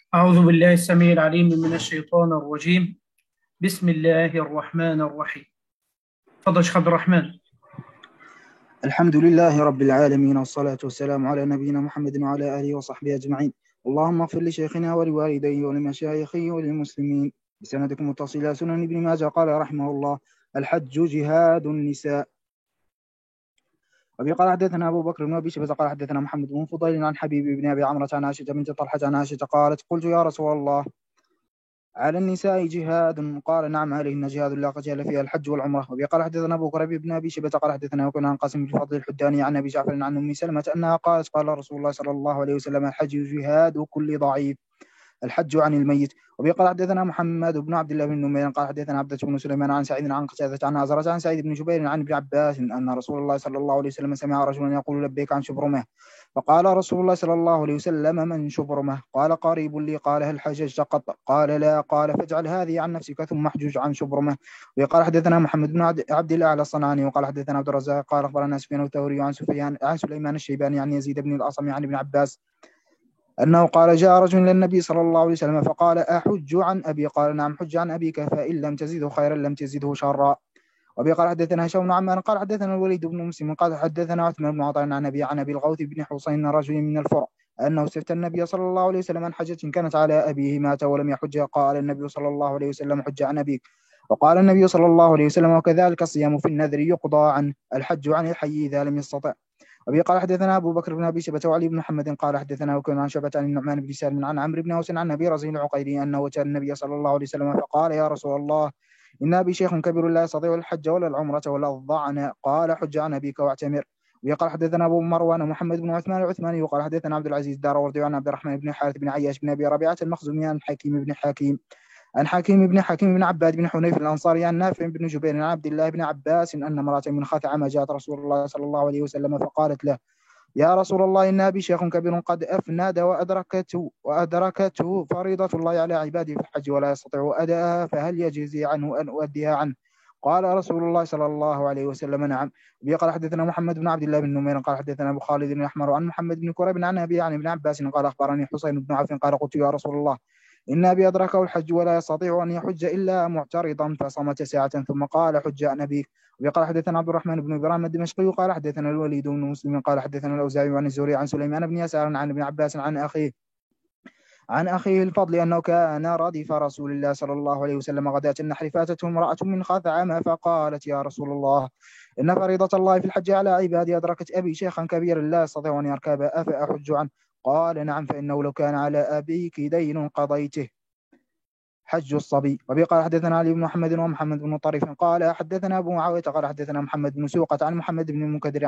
أعوذ بالله السميع العليم من الشيطان الرجيم. بسم الله الرحمن الرحيم. تفضل شيخ عبد الرحمن. الحمد لله رب العالمين، والصلاة والسلام على نبينا محمد وعلى آله وصحبه أجمعين. اللهم اغفر لشيخنا ولوالديه ولمشايخه وللمسلمين بسندكم متصل إلى سنن ابن ماجه قال رحمه الله: الحج جهاد النساء. وبه قال حدثنا أبو بكر بن أبي شيبة قال حدثنا محمد بن فضيل عن حبيب بن أبي عمرة عن عائشة بنت طلحة عن عائشة قالت: قلت يا رسول الله، على النساء جهاد؟ قال: نعم، عليهن جهاد لا قتال فيها الحج والعمرة. وبه قال حدثنا أبو كريب بن أبي شيبة قال حدثنا وكنا عن قاسم بن فضل الحداني عن أبي جعفر عن أم سلمة أنها قالت: قال رسول الله صلى الله عليه وسلم: الحج جهاد كل ضعيف، الحج عن الميت. وبه قال حدثنا محمد بن عبد الله بن نمير قال حدثنا عبدة بن سليمان عن سعيد عن قتادة عن عزرة عن سعيد بن جبير عن ابن عباس أن رسول الله صلى الله عليه وسلم سمع رجلا يقول: لبيك عن شبرمه. فقال رسول الله صلى الله عليه وسلم: من شبرمه؟ قال: قريب لي. قال: هل حججت قط؟ قال: لا. قال: فاجعل هذه عن نفسك ثم احجج عن شبرمه. وقال حدثنا محمد بن عبد الله على الصنعاني وقال حدثنا عبد الرزاق قال اخبرنا سفيان الثوري عن سليمان الشيباني عن يزيد بن الاصم عن ابن عباس أنه قال: جاء رجل إلى النبي صلى الله عليه وسلم فقال: أحج عن أبي؟ قال: نعم، حج عن أبيك، فإن لم تزده خيرا لم تزده شرا. وأبي قال حدثنا هشام بن عمار قال حدثنا الوليد بن مسلم قال حدثنا عثمان بن عطاء عن أبي الغوث بن حسين رجل من الفرع أنه استفتى النبي صلى الله عليه وسلم عن حجة كانت على أبيه مات ولم يحج. قال النبي صلى الله عليه وسلم: حج عن أبيك. وقال النبي صلى الله عليه وسلم: وكذلك الصيام في النذر يقضى عنه، الحج عن الحي إذا لم يستطع. وبه قال حدثنا أبو بكر بن أبي شيبة وعلي بن محمد قال حدثنا وكان عن شعبة عن النعمان بن سالم عن عمرو بن أوس عن أبي رزين العقيري أنه أتى النبي صلى الله عليه وسلم فقال: يا رسول الله، إن أبي شيخ كبير لا يستطيع الحج ولا العمرة ولا الضعن. قال: حج عن أبيك واعتمر. وقال حدثنا أبو مروان محمد بن عثمان العثماني وقال حدثنا عبد العزيز الداراوردي عن عبد الرحمن بن حارث بن عياش بن أبي ربيعة المخزومي عن حكيم بن عباد بن حنيف الأنصاري عن نافع بن جبير عن عبد الله بن عباس أن امرأة من خثعم جاءت رسول الله صلى الله عليه وسلم فقالت له: يا رسول الله، إن أبي شيخ كبير قد أفند وأدركته فريضة الله على عباده في الحج ولا يستطيع أداءها، فهل يجزي عنه أن أؤديها عنه؟ قال رسول الله صلى الله عليه وسلم: نعم. قال حدثنا محمد بن عبد الله بن نمير قال حدثنا أبو خالد بن أحمر عن محمد بن كريب عن أبي عن ابن عباس قال أخبرني حسين بن عوف قال: قلت يا رسول الله، إن أبي أدركه الحج ولا يستطيع أن يحج إلا معترضا، فصمت ساعة ثم قال: حج عن أبيك. وقال حدثنا عبد الرحمن بن إبراهيم الدمشقي قال حدثنا الوليد بن مسلم قال حدثنا الأوزاعي عن الزهري عن سليمان بن يسار عن ابن عباس عن أخيه الفضل أنه كان ردف رسول الله صلى الله عليه وسلم غداة النحر فاتته امرأة من خثعم فقالت: يا رسول الله، إن فريضة الله في الحج على عبادي أدركت أبي شيخا كبيرا لا يستطيع أن يركب، أفأحج عنه؟ قال: نعم، فإنه لو كان على أبيك دين قضيته. حج الصبي. وبه قال حدثنا علي بن محمد ومحمد بن طريف قال حدثنا أبو معاوية قال حدثنا محمد بن سوقة عن محمد بن المنكدر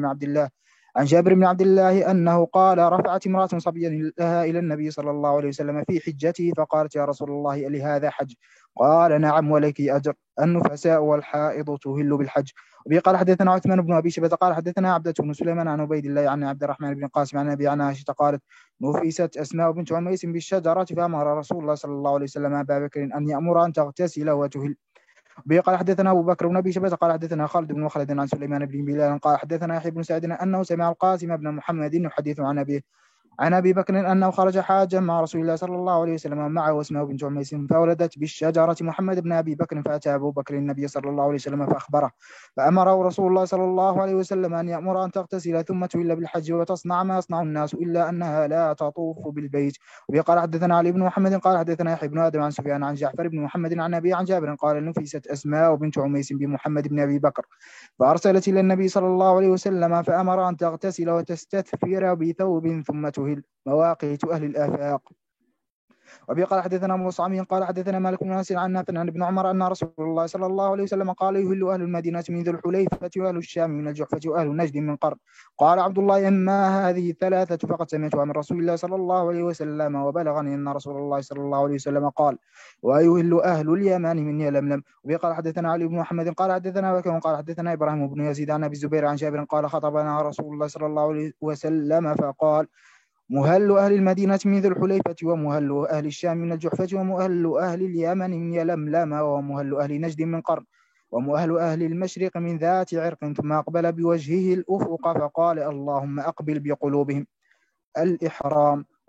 عن جابر بن عبد الله أنه قال: رفعت امرأة صبيا لها إلى النبي صلى الله عليه وسلم في حجته فقالت: يا رسول الله، لهذا حج؟ قال: نعم، ولك أجر، النفساء والحائض تهل بالحج. وبه قال حدثنا عثمان بن أبي شيبة قال حدثنا عبدة بن سليمان عن عبيد الله عن عبد الرحمن بن قاسم عن أبي عن عائشة قالت: نفست أسماء بنت عميس بالشجرة فأمر رسول الله صلى الله عليه وسلم أبا بكر أن يأمر أن تغتسل وتهل. به قال حدثنا أبو بكر بن أبي شيبة قال حدثنا خالد بن مخلد عن سليمان بن بلال قال حدثنا يحيى بن سعيد أنه سمع القاسم بن محمد يحدث عن أبيه عن أبي بكر أنه خرج حاجا مع رسول الله صلى الله عليه وسلم معه أسماء بنت عميس فولدت بالشجرة محمد بن أبي بكر، فأتى أبو بكر النبي صلى الله عليه وسلم فأخبره، فأمره رسول الله صلى الله عليه وسلم أن يأمر أن تغتسل ثم تهل بالحج وتصنع ما يصنع الناس إلا أنها لا تطوف بالبيت. وقال حدثنا علي بن محمد قال حدثنا يحيى بن آدم عن سفيان عن جعفر بن محمد عن أبي عن جابر قال: نفست أسماء بنت عميس بمحمد بن أبي بكر فأرسلت إلى النبي صلى الله عليه وسلم فأمر أن تغتسل وتستثفر بثوب ثم تهل، مواقيت أهل الآفاق. وبه قال حدثنا مصعب قال حدثنا مالك بن انس عن نافع عن ابن عمر ان رسول الله صلى الله عليه وسلم قال: يهل اهل المدينه من ذي الحليفه واهل الشام من الجحفه واهل نجد من قرن. قال عبد الله: اما هذه الثلاثه فقد سمعتها من رسول الله صلى الله عليه وسلم، وبلغني ان رسول الله صلى الله عليه وسلم قال: ويهل اهل اليمن من يلملم. وبه قال حدثنا علي بن محمد قال حدثنا وكيع قال حدثنا ابراهيم بن يزيد عن ابي الزبير عن جابر قال: خطبنا رسول الله صلى الله عليه وسلم فقال: مهل أهل المدينة من ذي الحليفة، ومهل أهل الشام من الجحفة، ومهل أهل اليمن من يلملم، ومهل أهل نجد من قرن، ومهل أهل المشرق من ذات عرق. ثم أقبل بوجهه الأفق فقال: اللهم أقبل بقلوبهم الإحرام.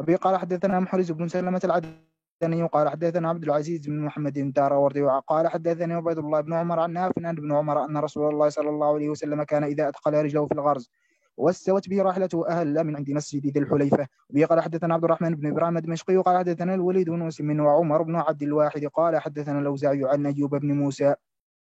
وبه قال حدثنا محرز بن سلمة العدني قال حدثنا عبد العزيز بن محمد الداراوردي قال حدثني عبيد الله بن عمر عن نافع عن ابن عمر أن رسول الله صلى الله عليه وسلم كان إذا أدخل رجله في الغرز واستوت به راحلته أهل من عند مسجد ذي الحليفة. وبه قال حدثنا عبد الرحمن بن إبراهيم الدمشقي قال حدثنا الوليد بن مسلم وعمر بن عبد الواحد قال حدثنا الأوزاعي عن أيوب بن موسى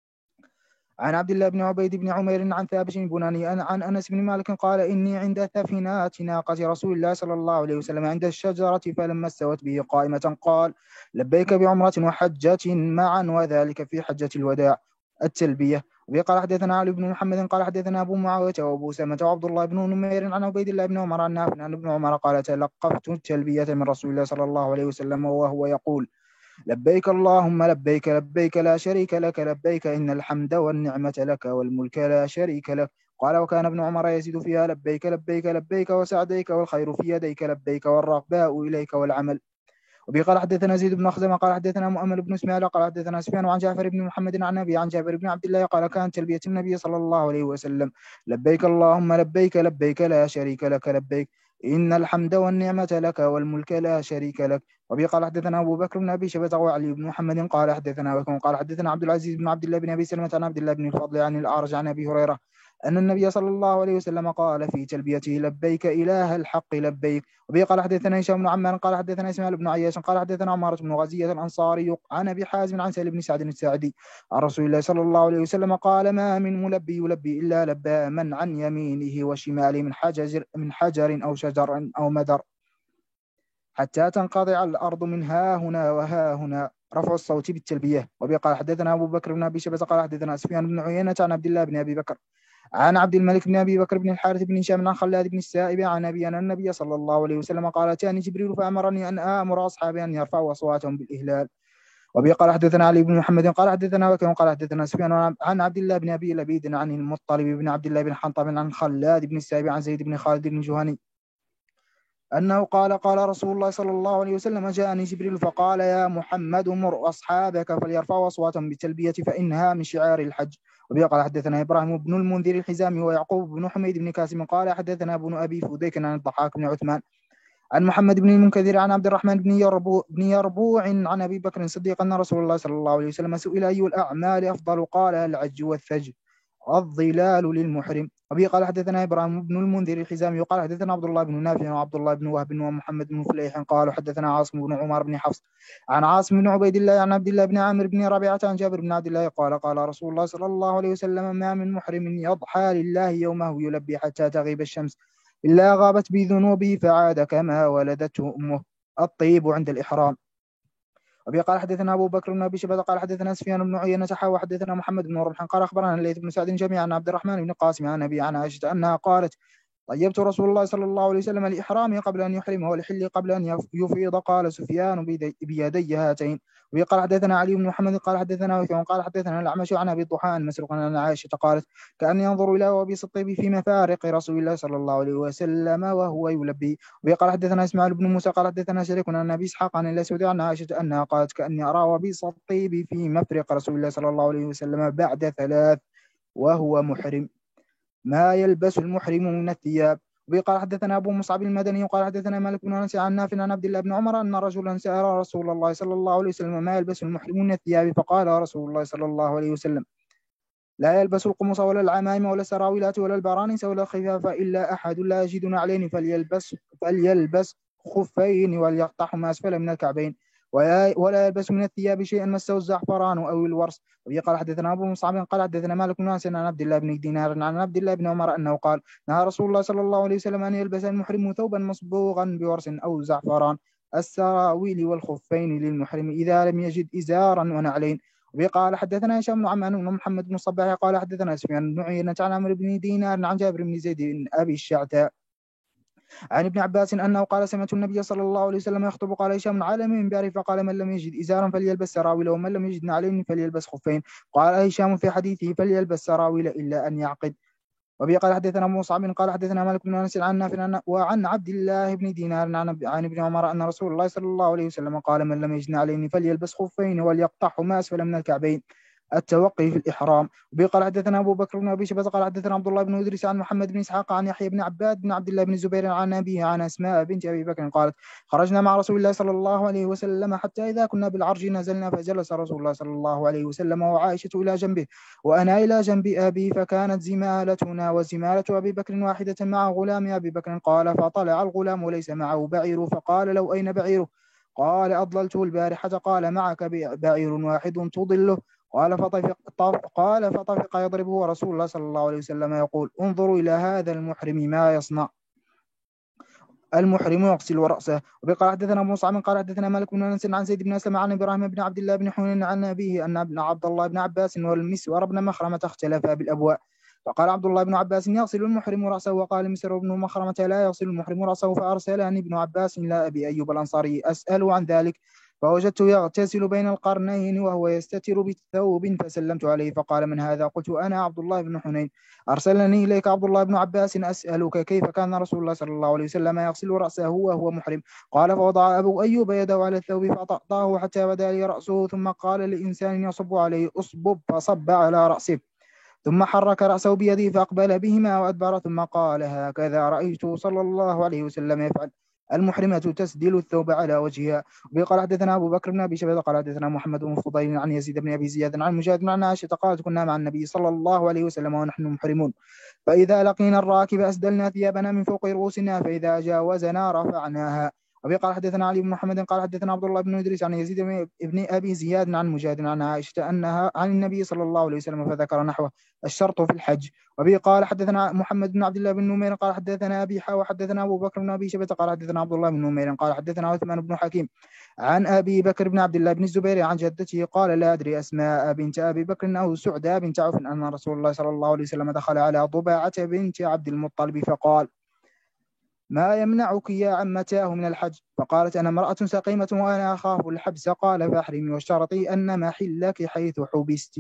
عن عبد الله بن عبيد بن عمير عن ثابت بن عن أنس بن مالك قال إني عند ثفنات ناقة رسول الله صلى الله عليه وسلم عند الشجرة فلما استوت به قائمة قال لبيك بعمرة وحجة معا وذلك في حجة الوداع التلبية. وقال حدثنا علي بن محمد قال حدثنا أبو معاوية وأبو سلمة وعبد الله بن نمير عن عبيد الله بن عمر عن نافع عن ابن عمر قال تلقفت التلبية من رسول الله صلى الله عليه وسلم وهو يقول لبيك اللهم لبيك لبيك لا شريك لك لبيك إن الحمد والنعمة لك والملك لا شريك لك. قال وكان ابن عمر يزيد فيها لبيك لبيك لبيك وسعديك والخير في يديك لبيك والرغباء إليك والعمل. وبه قال حدثنا زيد بن خزيمة قال حدثنا مؤمل بن اسماعيل قال حدثنا سفيان عن جعفر بن محمد عن أبي عن جابر بن عبد الله قال كانت تلبية النبي صلى الله عليه وسلم لبيك اللهم لبيك لبيك لا شريك لك لبيك إن الحمد والنعمة لك والملك لا شريك لك. وبه قال حدثنا أبو بكر بن أبي شيبة وعلي بن محمد قال حدثنا وكم قال حدثنا عبد العزيز بن عبد الله بن أبي سلمة عن عبد الله بن الفضل عن الأعرج عن أبي هريرة أن النبي صلى الله عليه وسلم قال في تلبيته لبيك إله الحق لبيك. وبه قال حدثنا هشام بن عمار قال حدثنا إسماعيل بن عياش قال حدثنا عمارة بن غزية الأنصاري عن أبي حازم عن سهل بن سعد الساعدي عن رسول الله صلى الله عليه وسلم قال ما من ملبي يلبي إلا لبى من عن يمينه وشماله من حجر أو شجر أو مدر حتى تنقطع الأرض من ها هنا وها هنا رفع الصوت بالتلبية. وبه قال حدثنا أبو بكر بن أبي شيبة قال حدثنا سفيان بن عيينة عن عبد الله بن أبي بكر عن عبد الملك بن أبي بكر بن الحارث بن هشام عن خلاد بن السائب عن أبي أن النبي صلى الله عليه وسلم قال أتاني جبريل فأمرني أن آمر أصحابي أن يرفعوا أصواتهم بالإهلال. وبه قال حدثنا علي بن محمد قال حدثنا وكيع قال حدثنا سفيان عن عبد الله بن أبي لبيد عن المطلب بن عبد الله بن حنطب عن خلاد بن السائب عن زيد بن خالد بن جهني أنه قال قال رسول الله صلى الله عليه وسلم جاءني جبريل فقال يا محمد مر أصحابك فليرفعوا أصواتهم بالتلبية فإنها من شعار الحج. وبه قال حدثنا إبراهيم بن المنذر الحزامي ويعقوب بن حميد بن كاسم قال حدثنا ابن أبي فديك عن الضحاك بن عثمان عن محمد بن المنكدر عن عبد الرحمن بن يربوع عن أبي بكر الصديق أن رسول الله صلى الله عليه وسلم سئل أي الأعمال أفضل قال العج والثج الظلال للمحرم. وبه قال حدثنا إبراهيم بن المنذر الحزامي وقال حدثنا عبد الله بن نافع وعبد الله بن وهب ومحمد بن فليح قالوا حدثنا عاصم بن عمر بن حفص عن عاصم بن عبيد الله عن عبد الله بن عامر بن ربيعة عن جابر بن عبد الله قال قال رسول الله صلى الله عليه وسلم ما من محرم يضحى لله يومه يلبي حتى تغيب الشمس إلا غابت بذنوبه فعاد كما ولدته أمه الطيب عند الإحرام. وبه قال حدثنا أبو بكر بن أبي شيبة قال حدثنا سفيان بن عيينة وحدثنا محمد بن رمح قال أخبرنا الليث بن سعد جميعا عن عبد الرحمن بن قاسم عن أبي عن عائشة أنها قالت طيبت رسول الله صلى الله عليه وسلم لإحرامه قبل أن يحرمه ولحله قبل أن يفيض قال سفيان بيدي هاتين. وبه قال حدثنا علي بن محمد قال حدثنا وكيع قال حدثنا الأعمش عن أبي الضحى عن مسروق عن عائشة قالت كأني أنظر إلى وبيص الطيب في مفارق رسول الله صلى الله عليه وسلم وهو يلبي. وبه قال حدثنا إسماعيل بن موسى قال حدثنا شريك عن أبي إسحاق عن الأسود عن عائشة أنها قالت كأني أرى وبيص الطيب في مفرق رسول الله صلى الله عليه وسلم بعد 3 وهو محرم ما يلبس المحرم من الثياب. وبه قال حدثنا أبو مصعب المدني قال حدثنا مالك بن أنس عن نافع عن عبد الله بن عمر أن رجلا سأل رسول الله صلى الله عليه وسلم ما يلبس المحرم من الثياب فقال رسول الله صلى الله عليه وسلم لا يلبس القمص ولا العمائم ولا السراويلات ولا البرانس ولا الخفاف إلا أحد لا يجد نعلين فليلبس خفين وليقطعهما أسفل من الكعبين ولا يلبس من الثياب شيئا مسه الزعفران أو الورس. وبه قال حدثنا أبو مصعب قال حدثنا مالك بن أنس عن عبد الله بن دينار عن عبد الله بن عمر أنه قال نهى رسول الله صلى الله عليه وسلم أن يلبس المحرم ثوبا مصبوغا بورس أو زعفران السراويل والخفين للمحرم إذا لم يجد إزارا ونعلين. وبه قال حدثنا هشام بن عمان بن محمد بن الصباح قال حدثنا سفيان بن عيينة عن عمرو بن دينار عن جابر بن زيد بن أبي الشعثاء عن ابن عباس أنه قال سمعت النبي صلى الله عليه وسلم يخطب قال هشام على منبره فقال من لم يجد إزارا فليلبس سراويل ومن لم يجد نعلين فليلبس خفين. قال هشام في حديثه فليلبس سراويل إلا أن يعقد. وبه قال حدثنا مصعب قال حدثنا مالك بن أنس عن نافع وعن عبد الله بن دينار عن ابن عمر أن رسول الله صلى الله عليه وسلم قال من لم يجد نعلين فليلبس خفين وليقطعهما أسفل من الكعبين التوقي في الإحرام. وبه قال حدثنا أبو بكر بن أبي شيبة قال حدثنا عبد الله بن إدريس عن محمد بن إسحاق عن يحيى بن عباد بن عبد الله بن الزبير عن أبيه عن أسماء بنت أبي بكر قالت خرجنا مع رسول الله صلى الله عليه وسلم حتى إذا كنا بالعرج نزلنا فجلس رسول الله صلى الله عليه وسلم وعائشة إلى جنبه وأنا إلى جنب أبي فكانت زمالتنا وزمالة أبي بكر واحدة مع غلام أبي بكر. قال فطلع الغلام وليس معه بعير فقال له أين بعيره؟ قال أضللته البارحة. قال معك بعير واحد تضله؟ قال فطفق يضربه رسول الله صلى الله عليه وسلم يقول انظروا إلى هذا المحرم ما يصنع. المحرم يغسل رأسه. وقال حدثنا أبو مصعب قال حدثنا مالك بن أنس عن زيد بن أسلم عن إبراهيم بن عبد الله بن حنين عن أبيه أن ابن عبد الله بن عباس والمسور بن مخرمة اختلفا بالأبواء. فقال عبد الله بن عباس يغسل المحرم رأسه وقال مسر بن مخرمة لا يغسل المحرم رأسه. فأرسلني ابن عباس إلى أبي أيوب الأنصاري أسأله عن ذلك فوجدته يغتسل بين القرنين وهو يستتر بثوب فسلمت عليه فقال من هذا؟ قلت أنا عبد الله بن حنين أرسلني إليك عبد الله بن عباس أسألك كيف كان رسول الله صلى الله عليه وسلم يغسل رأسه وهو محرم؟ قال فوضع أبو أيوب يده على الثوب فطأطاه حتى بدا لي رأسه ثم قال لإنسان يصب عليه أصبب فصب على رأسه ثم حرك رأسه بيده فأقبل بهما وأدبر ثم قال هكذا رأيته صلى الله عليه وسلم يفعل. المحرمة تسدل الثوب على وجهها. وقال حدثنا أبو بكر بن أبي شيبة قال حدثنا محمد بن فضيل عن يزيد بن أبي زياد عن مجاهد عن عائشة قالت كنا مع النبي صلى الله عليه وسلم ونحن محرمون فإذا لقينا الراكب أسدلنا ثيابنا من فوق رؤوسنا فإذا جاوزنا رفعناها. وقال حدثنا علي بن محمد قال حدثنا عبد الله بن إدريس عن يزيد بن أبي زياد عن مجاهد عن عائشة أنها عن النبي صلى الله عليه وسلم فذكر نحوه الشرط في الحج. وبه قال حدثنا محمد بن عبد الله بن نمير قال حدثنا أبي وحدثنا أبو بكر بن أبي شيبة قال حدثنا عبد الله بن نمير قال حدثنا عثمان بن حكيم عن أبي بكر بن عبد الله بن الزبير عن جدته قال لا أدري أسماء بنت أبي بكر أو سعدى بنت عوف أن رسول الله صلى الله عليه وسلم دخل على ضباعة بنت عبد المطلب فقال ما يمنعك يا عمتاه من الحج؟ فقالت أنا امرأة سقيمة وأنا أخاف الحبس. قال فاحرمي واشترطي أن محلك حيث حبست.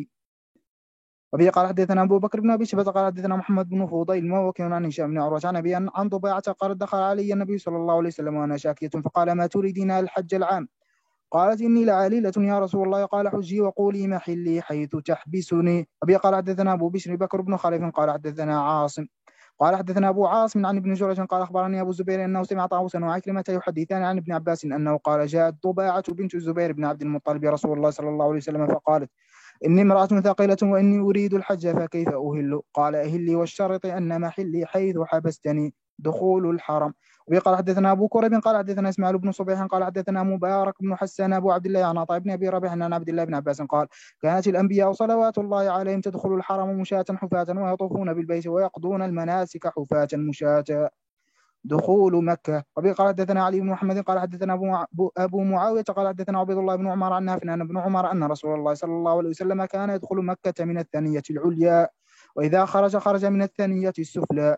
وبه قال حدثنا أبو بكر بن أبي شيبة قال حدثنا محمد بن فضيل ووكيع عن هشام بن عروة عن أبي عن ضباعة قالت دخل علي النبي صلى الله عليه وسلم وأنا شاكية فقال ما تريدين الحج العام؟ قالت إني لعليلة يا رسول الله. قال حجي وقولي محلي حيث تحبسني. وبه قال حدثنا أبو بشر بكر بن خليف قال حدثنا عاصم قال حدثنا أبو عاصم عن ابن جريج قال أخبرني أبو الزبير أنه سمع طاووسا وعكرمة يحدثان عن ابن عباس أنه قال جاءت ضباعة بنت الزبير بن عبد المطلب رسول الله صلى الله عليه وسلم فقالت إني امرأة ثقيلة وإني أريد الحج فكيف أهل؟ قال أهلي والشرط أن محلي حيث حبستني دخول الحرم. وقال حدثنا أبو كريب قال حدثنا إسماعيل بن صبيح قال حدثنا مبارك بن حسان أبو عبد الله عن عطاء بن أبي ربيح عن عبد الله بن عباس قال كانت الأنبياء صلوات الله عليهم تدخل الحرم مشاة حفاة ويطوفون بالبيت ويقضون المناسك حفاة مشاة دخول مكة. وبه قال حدثنا علي بن محمد قال حدثنا أبو معاوية قال حدثنا عبد الله بن عمر عن نافع أن ابن عمر أن رسول الله صلى الله عليه وسلم كان يدخل مكة من الثانية العليا وإذا خرج من الثانية السفلى.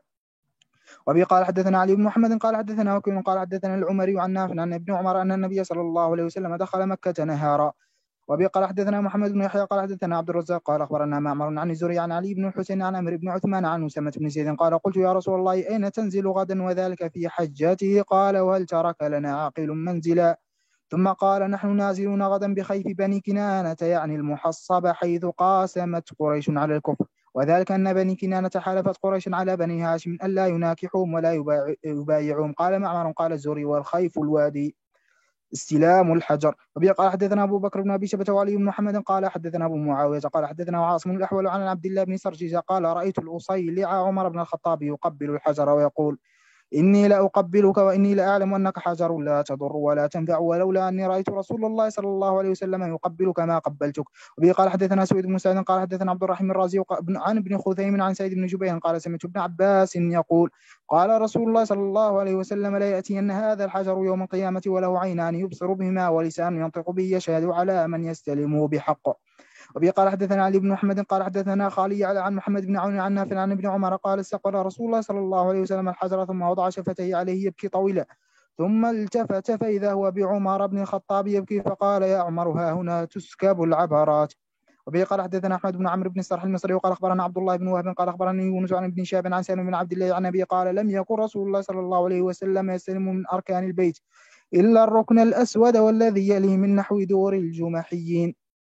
وبه قال حدثنا علي بن محمد قال حدثنا وكيع قال حدثنا العمري عن نافع عن ابن عمر أن النبي صلى الله عليه وسلم دخل مكة نهارا. وبه قال حدثنا محمد بن يحيى قال حدثنا عبد الرزاق قال أخبرنا معمر عن الزهري عن علي بن الحسين عن عمرو بن عثمان عن أسامة بن زيد قال قلت يا رسول الله أين تنزل غدا وذلك في حجته؟ قال وهل ترك لنا عاقل منزلا؟ ثم قال نحن نازلون غدا بخيف بني كنانة يعني المحصب حيث قاسمت قريش على الكفر وذلك أن بني كنانة حالفت قريش على بني هاشم ألا يناكحوهم ولا يبايعوهم. قال معمر قال الزهري والخيف الوادي استلام الحجر. وبه قال حدثنا أبو بكر بن أبي شيبة وعلي بن محمد قال حدثنا أبو معاوية قال حدثنا عاصم الأحول عن عبد الله بن سرجيس قال رأيت الأصيلع عمر بن الخطاب يقبل الحجر ويقول إني لأقبلك وإني لأعلم أنك حجر لا تضر ولا تنفع ولولا أني رأيت رسول الله صلى الله عليه وسلم يقبلك ما قبلتك. وبه قال حدثنا سويد بن سعد قال حدثنا عبد الرحيم الرازي عن ابن خثيم عن سعيد بن جبير قال سمعت ابن عباس يقول قال رسول الله صلى الله عليه وسلم لا يأتي أن هذا الحجر يوم القيامة وله عينان يبصر بهما ولسان ينطق به يشهد على من يستلمه بحق. وبه قال حدثنا علي بن محمد قال حدثنا خالي عن محمد بن عون عن نافع عن ابن عمر قال استقبل رسول الله صلى الله عليه وسلم الحجر ثم وضع شفتيه عليه يبكي طويلا ثم التفت فإذا هو بعمر بن الخطاب يبكي فقال يا عمر ها هنا تسكب العبرات. وبه قال حدثنا أحمد بن عمرو بن السرح المصري وقال أخبرنا عبد الله بن وهب قال أخبرني يونس عن ابن شهاب عن سالم بن عبد الله عن أبي قال لم يكن رسول الله صلى الله عليه وسلم يستلم من أركان البيت إلا الركن الأسود والذي يليه من نحو دور الجمحيين.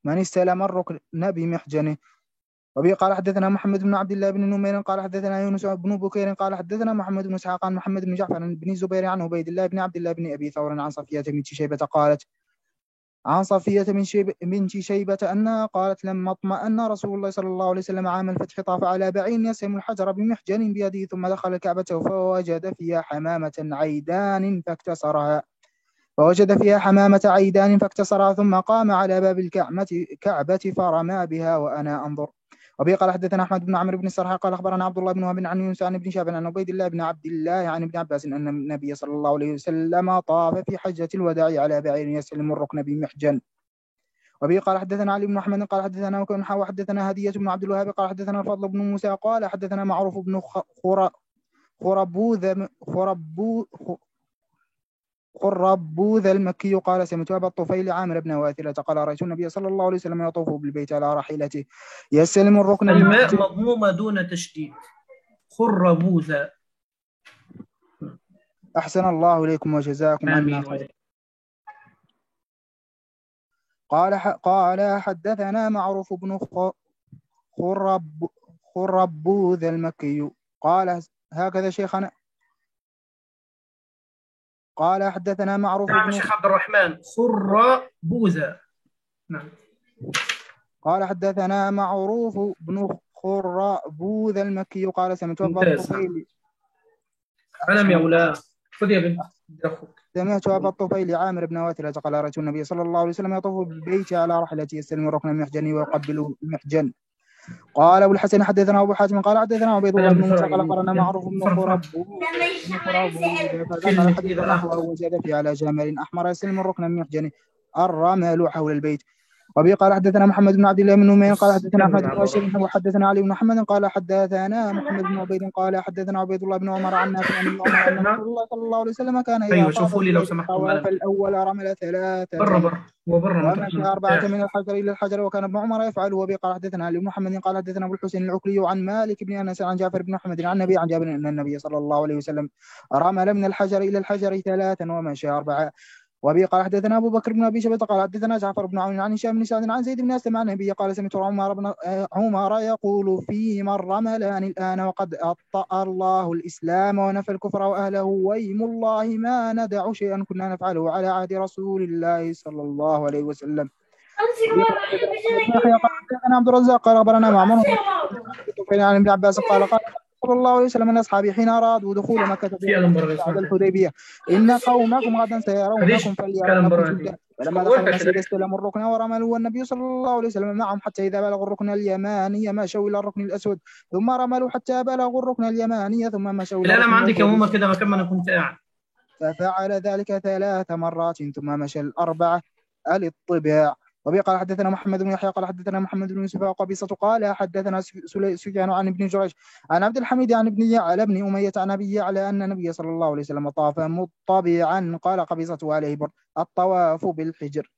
من استلم الركن بمحجنه. وبه قال حدثنا محمد بن عبد الله بن نمير قال حدثنا يونس بن بكير قال حدثنا محمد بن اسحاق عن محمد بن جعفر بن الزبير عن عبيد الله بن عبد الله بن ابي ثور عن صفيه بنت شيبه قالت عن صفية بنت شيبة أنها قالت لما اطمأن رسول الله صلى الله عليه وسلم عام الفتح طاف على بعير يسهم الحجر بمحجن بيده ثم دخل الكعبة فوجد فيها حمامة عيدان فاكتسرها ثم قام على باب الكعبة فرمى بها وأنا أنظر. وبه قال حدثنا أحمد بن عمرو بن السرح قال أخبرنا عبد الله بن وهب عن يونس عن ابن شهاب عن عبيد الله بن عبد الله عن ابن عباس أن النبي صلى الله عليه وسلم طاف في حجة الوداع على بعير يسلم الركن بمحجن. وبه قال حدثنا علي بن محمد قال حدثنا وكان وحدثنا هدية بن عبد الوهاب قال حدثنا الفضل بن موسى قال حدثنا معروف بن خربوذ المكي قال سمعت أبا الطفيل عامر بن واثلة قال رأيت النبي صلى الله عليه وسلم يطوف بالبيت على راحلته يستلم الركن الماء مضمومة دون تشديد. خربوذ. أحسن الله إليكم وجزاكم عنا خير. قال حدثنا معروف بن خربوذ المكي قال هكذا شيخنا. قال حدثنا معروف بن شيخ عبد الرحمن خربوذ. نعم. قال حدثنا معروف بن خربوذ المكي قال سمعت أبا الطفيل. علم يا أولاد. خذ يا بنت. سمعت أبا الطفيل عامر بن واثلة قال رأيت النبي صلى الله عليه وسلم يطوف بالبيت على رحلته يستلم ركن المحجن ويقبل المحجن. قال أبو الحسن حدثنا أبو حاتم قال حدثنا عبيد الله بن موسى قال قرنا معروف بن خربوذ فذكر حديث نحوه وزاد في على جمل أحمر يستلم الركن المحجن الرمل حول البيت. وبه قال حدثنا محمد بن عبد الله بن نمير قال حدثنا احمد بن بشير وحدثنا علي بن محمد قال حدثنا محمد بن عبيد قال حدثنا عبيد الله بن عمر عن نافع عن ابن عمر ان رسول الله صلى الله عليه وسلم كان اذا شوفوا لي لو سمحتم. فالاول رمل ثلاثه ومشى اربعه من الحجر الى الحجر وكان ابن عمر يفعله. وبه قال حدثنا علي بن محمد قال حدثنا ابو الحسين العكلي عن مالك بن انس عن جعفر بن محمد عن النبي عن جابر ان النبي صلى الله عليه وسلم رمل من الحجر الى الحجر ثلاثا ومشى اربعه. وبه قال حدثنا ابو بكر بن ابي شيبه قال حدثنا جعفر بن عون عن هشام بن سعد عن زيد بن اسلم عن النبي قال سمعت عمر يقول في من رملان الان وقد اطأ الله الاسلام ونفى الكفر واهله وايم الله ما ندع شيئا كنا نفعله على عهد رسول الله صلى الله عليه وسلم. حدثنا عبد الرزاق قال اخبرنا معمر عن ابن عباس قال صلى الله عليه وسلم من أصحابه حين أرادوا دخول مكة بعد الحديبية إن قومكم غدا سيرونكم فليرونكم سجدا فلما دخلوا المسجد استلموا الركن ورملوا والنبي صلى الله عليه وسلم معهم حتى إذا بلغوا الركن اليماني مشوا إلى الركن الأسود ثم رملوا حتى بلغوا الركن اليماني ثم مشوا إلى الركن عندك يوم كده مكان ما أنا كنت قاعد ففعل ذلك 3 مرات ثم مشى الأربعة الاطباع. وبه قال حدثنا محمد بن يحيى قال حدثنا محمد بن يوسف وقبيصة قال حدثنا سفيان عن ابن جريج عن عبد الحميد عن ابن يعلى بن أمية عن أبي يعلى أن النبي صلى الله عليه وسلم طاف مطبعا قال قبيصة عليه الطواف بالحجر.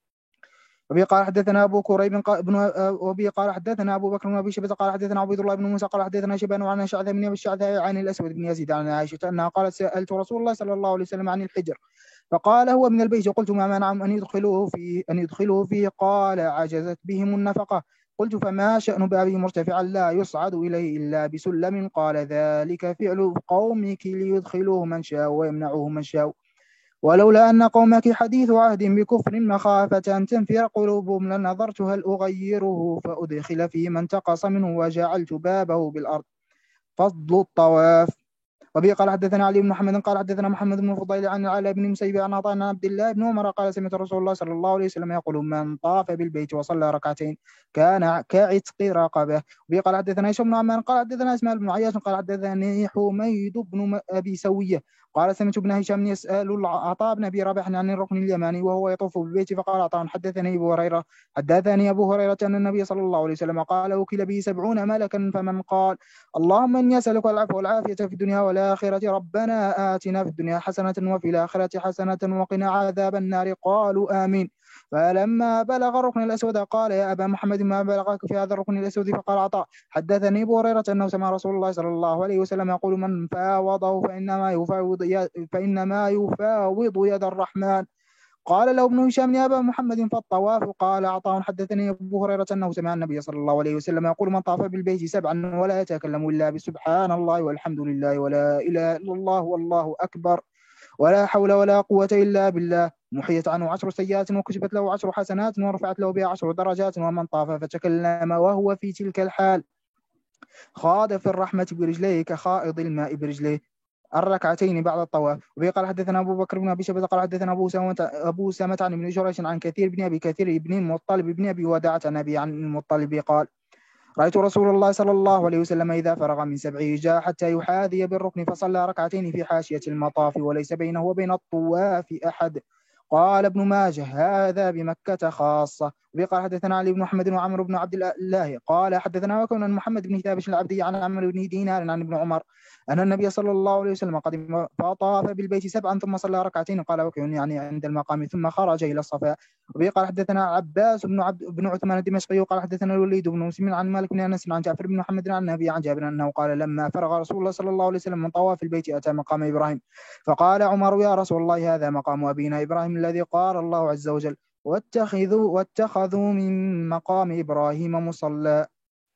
وبه قال حدثنا أبو كريب وبه قال حدثنا أبو بكر بن أبي شيبة قال حدثنا عبيد الله بن موسى قال حدثنا شيبان عن شعث بن الشعثاء عن الأسود بن يزيد عن عائشة أنها قالت سألت رسول الله صلى الله عليه وسلم عن الحجر فقال هو من البيت قلت ما منعهم أن يدخلوه فيه قال عجزت بهم النفقة قلت فما شأن بابه مرتفعا لا يصعد إليه إلا بسلم قال ذلك فعل قومك ليدخلوه من شاء ويمنعوه من شاء ولولا أن قومك حديث عهد بكفر مخافة أن تنفر قلوبهم لنظرت هل أغيره فأدخل فيه من انتقص منه وجعلت بابه بالأرض. فضل الطواف. وبه قال حدثنا علي بن محمد قال حدثنا محمد بن الفضيل عن العلاء بن مسيب عن عطاء عن عبد الله بن عمر قال سمعت رسول الله صلى الله عليه وسلم يقول من طاف بالبيت وصلى ركعتين كان كعتق رقبه. وبه قال حدثنا هشام بن عمان قال حدثنا اسماعيل بن عياش قال حدثني حميد بن ابي سويه قال سمعت ابن هشام يسأل عطاء بن ابي رباح عن الركن اليماني وهو يطوف بالبيت فقال عطاء حدثني ابو هريره ان النبي صلى الله عليه وسلم قال وكل به 70 ملكا فمن قال اللهم اني اسالك العفو والعافيه في الدنيا والآخرة ربنا آتنا في الدنيا حسنة وفي الآخرة حسنة وقنا عذاب النار قالوا آمين. فلما بلغ الركن الأسود قال يا أبا محمد ما بلغك في هذا الركن الأسود فقال عطاء حدثني أبو هريرة أنه سمع رسول الله صلى الله عليه وسلم يقول من فاوضه فإنما يفاوض يد الرحمن قال له ابن هشام يا أبا محمد فالطواف؟ قال عطاء حدثني أبو هريرة أنه سمع النبي صلى الله عليه وسلم يقول من طاف بالبيت 7 ولا يتكلم إلا بسبحان الله والحمد لله ولا إله إلا الله والله أكبر ولا حول ولا قوة إلا بالله محيت عنه 10 سيئات وكتبت له 10 حسنات ورفعت له بها 10 درجات. ومن طاف فتكلم وهو في تلك الحال خاض في الرحمة برجليه كخائض الماء برجليه الركعتين بعد الطواف. وبه قال حدثنا أبو بكر بن أبي شيبة قال حدثنا أبو سامة عن ابن جريش عن كثير بن أبي كثير بن المطلب بن أبي وداعة عن أبي عن المطلب قال رأيت رسول الله صلى الله عليه وسلم إذا فرغ من 7 جاء حتى يحاذي بالركن فصلى ركعتين في حاشية المطاف وليس بينه وبين الطواف أحد. قال ابن ماجه هذا بمكة خاصة. وقال حدثنا علي بن محمد وعمرو بن عبد الله قال حدثنا وكون عن محمد بن ثابت العبدي عن عمرو بن دينار عن ابن عمر أن النبي صلى الله عليه وسلم قدم فطاف بالبيت 7 ثم صلى ركعتين قال وكون يعني عند المقام ثم خرج إلى الصفا. وبه قال حدثنا عباس بن عثمان الدمشقي قال حدثنا الوليد بن مسلم عن مالك بن أنس عن جعفر بن محمد عن النبي عن جابر أنه قال لما فرغ رسول الله صلى الله عليه وسلم من طواف البيت أتى مقام إبراهيم فقال عمر يا رسول الله هذا مقام أبينا إبراهيم الذي قال الله عز وجل واتخذوا من مقام إبراهيم مصلى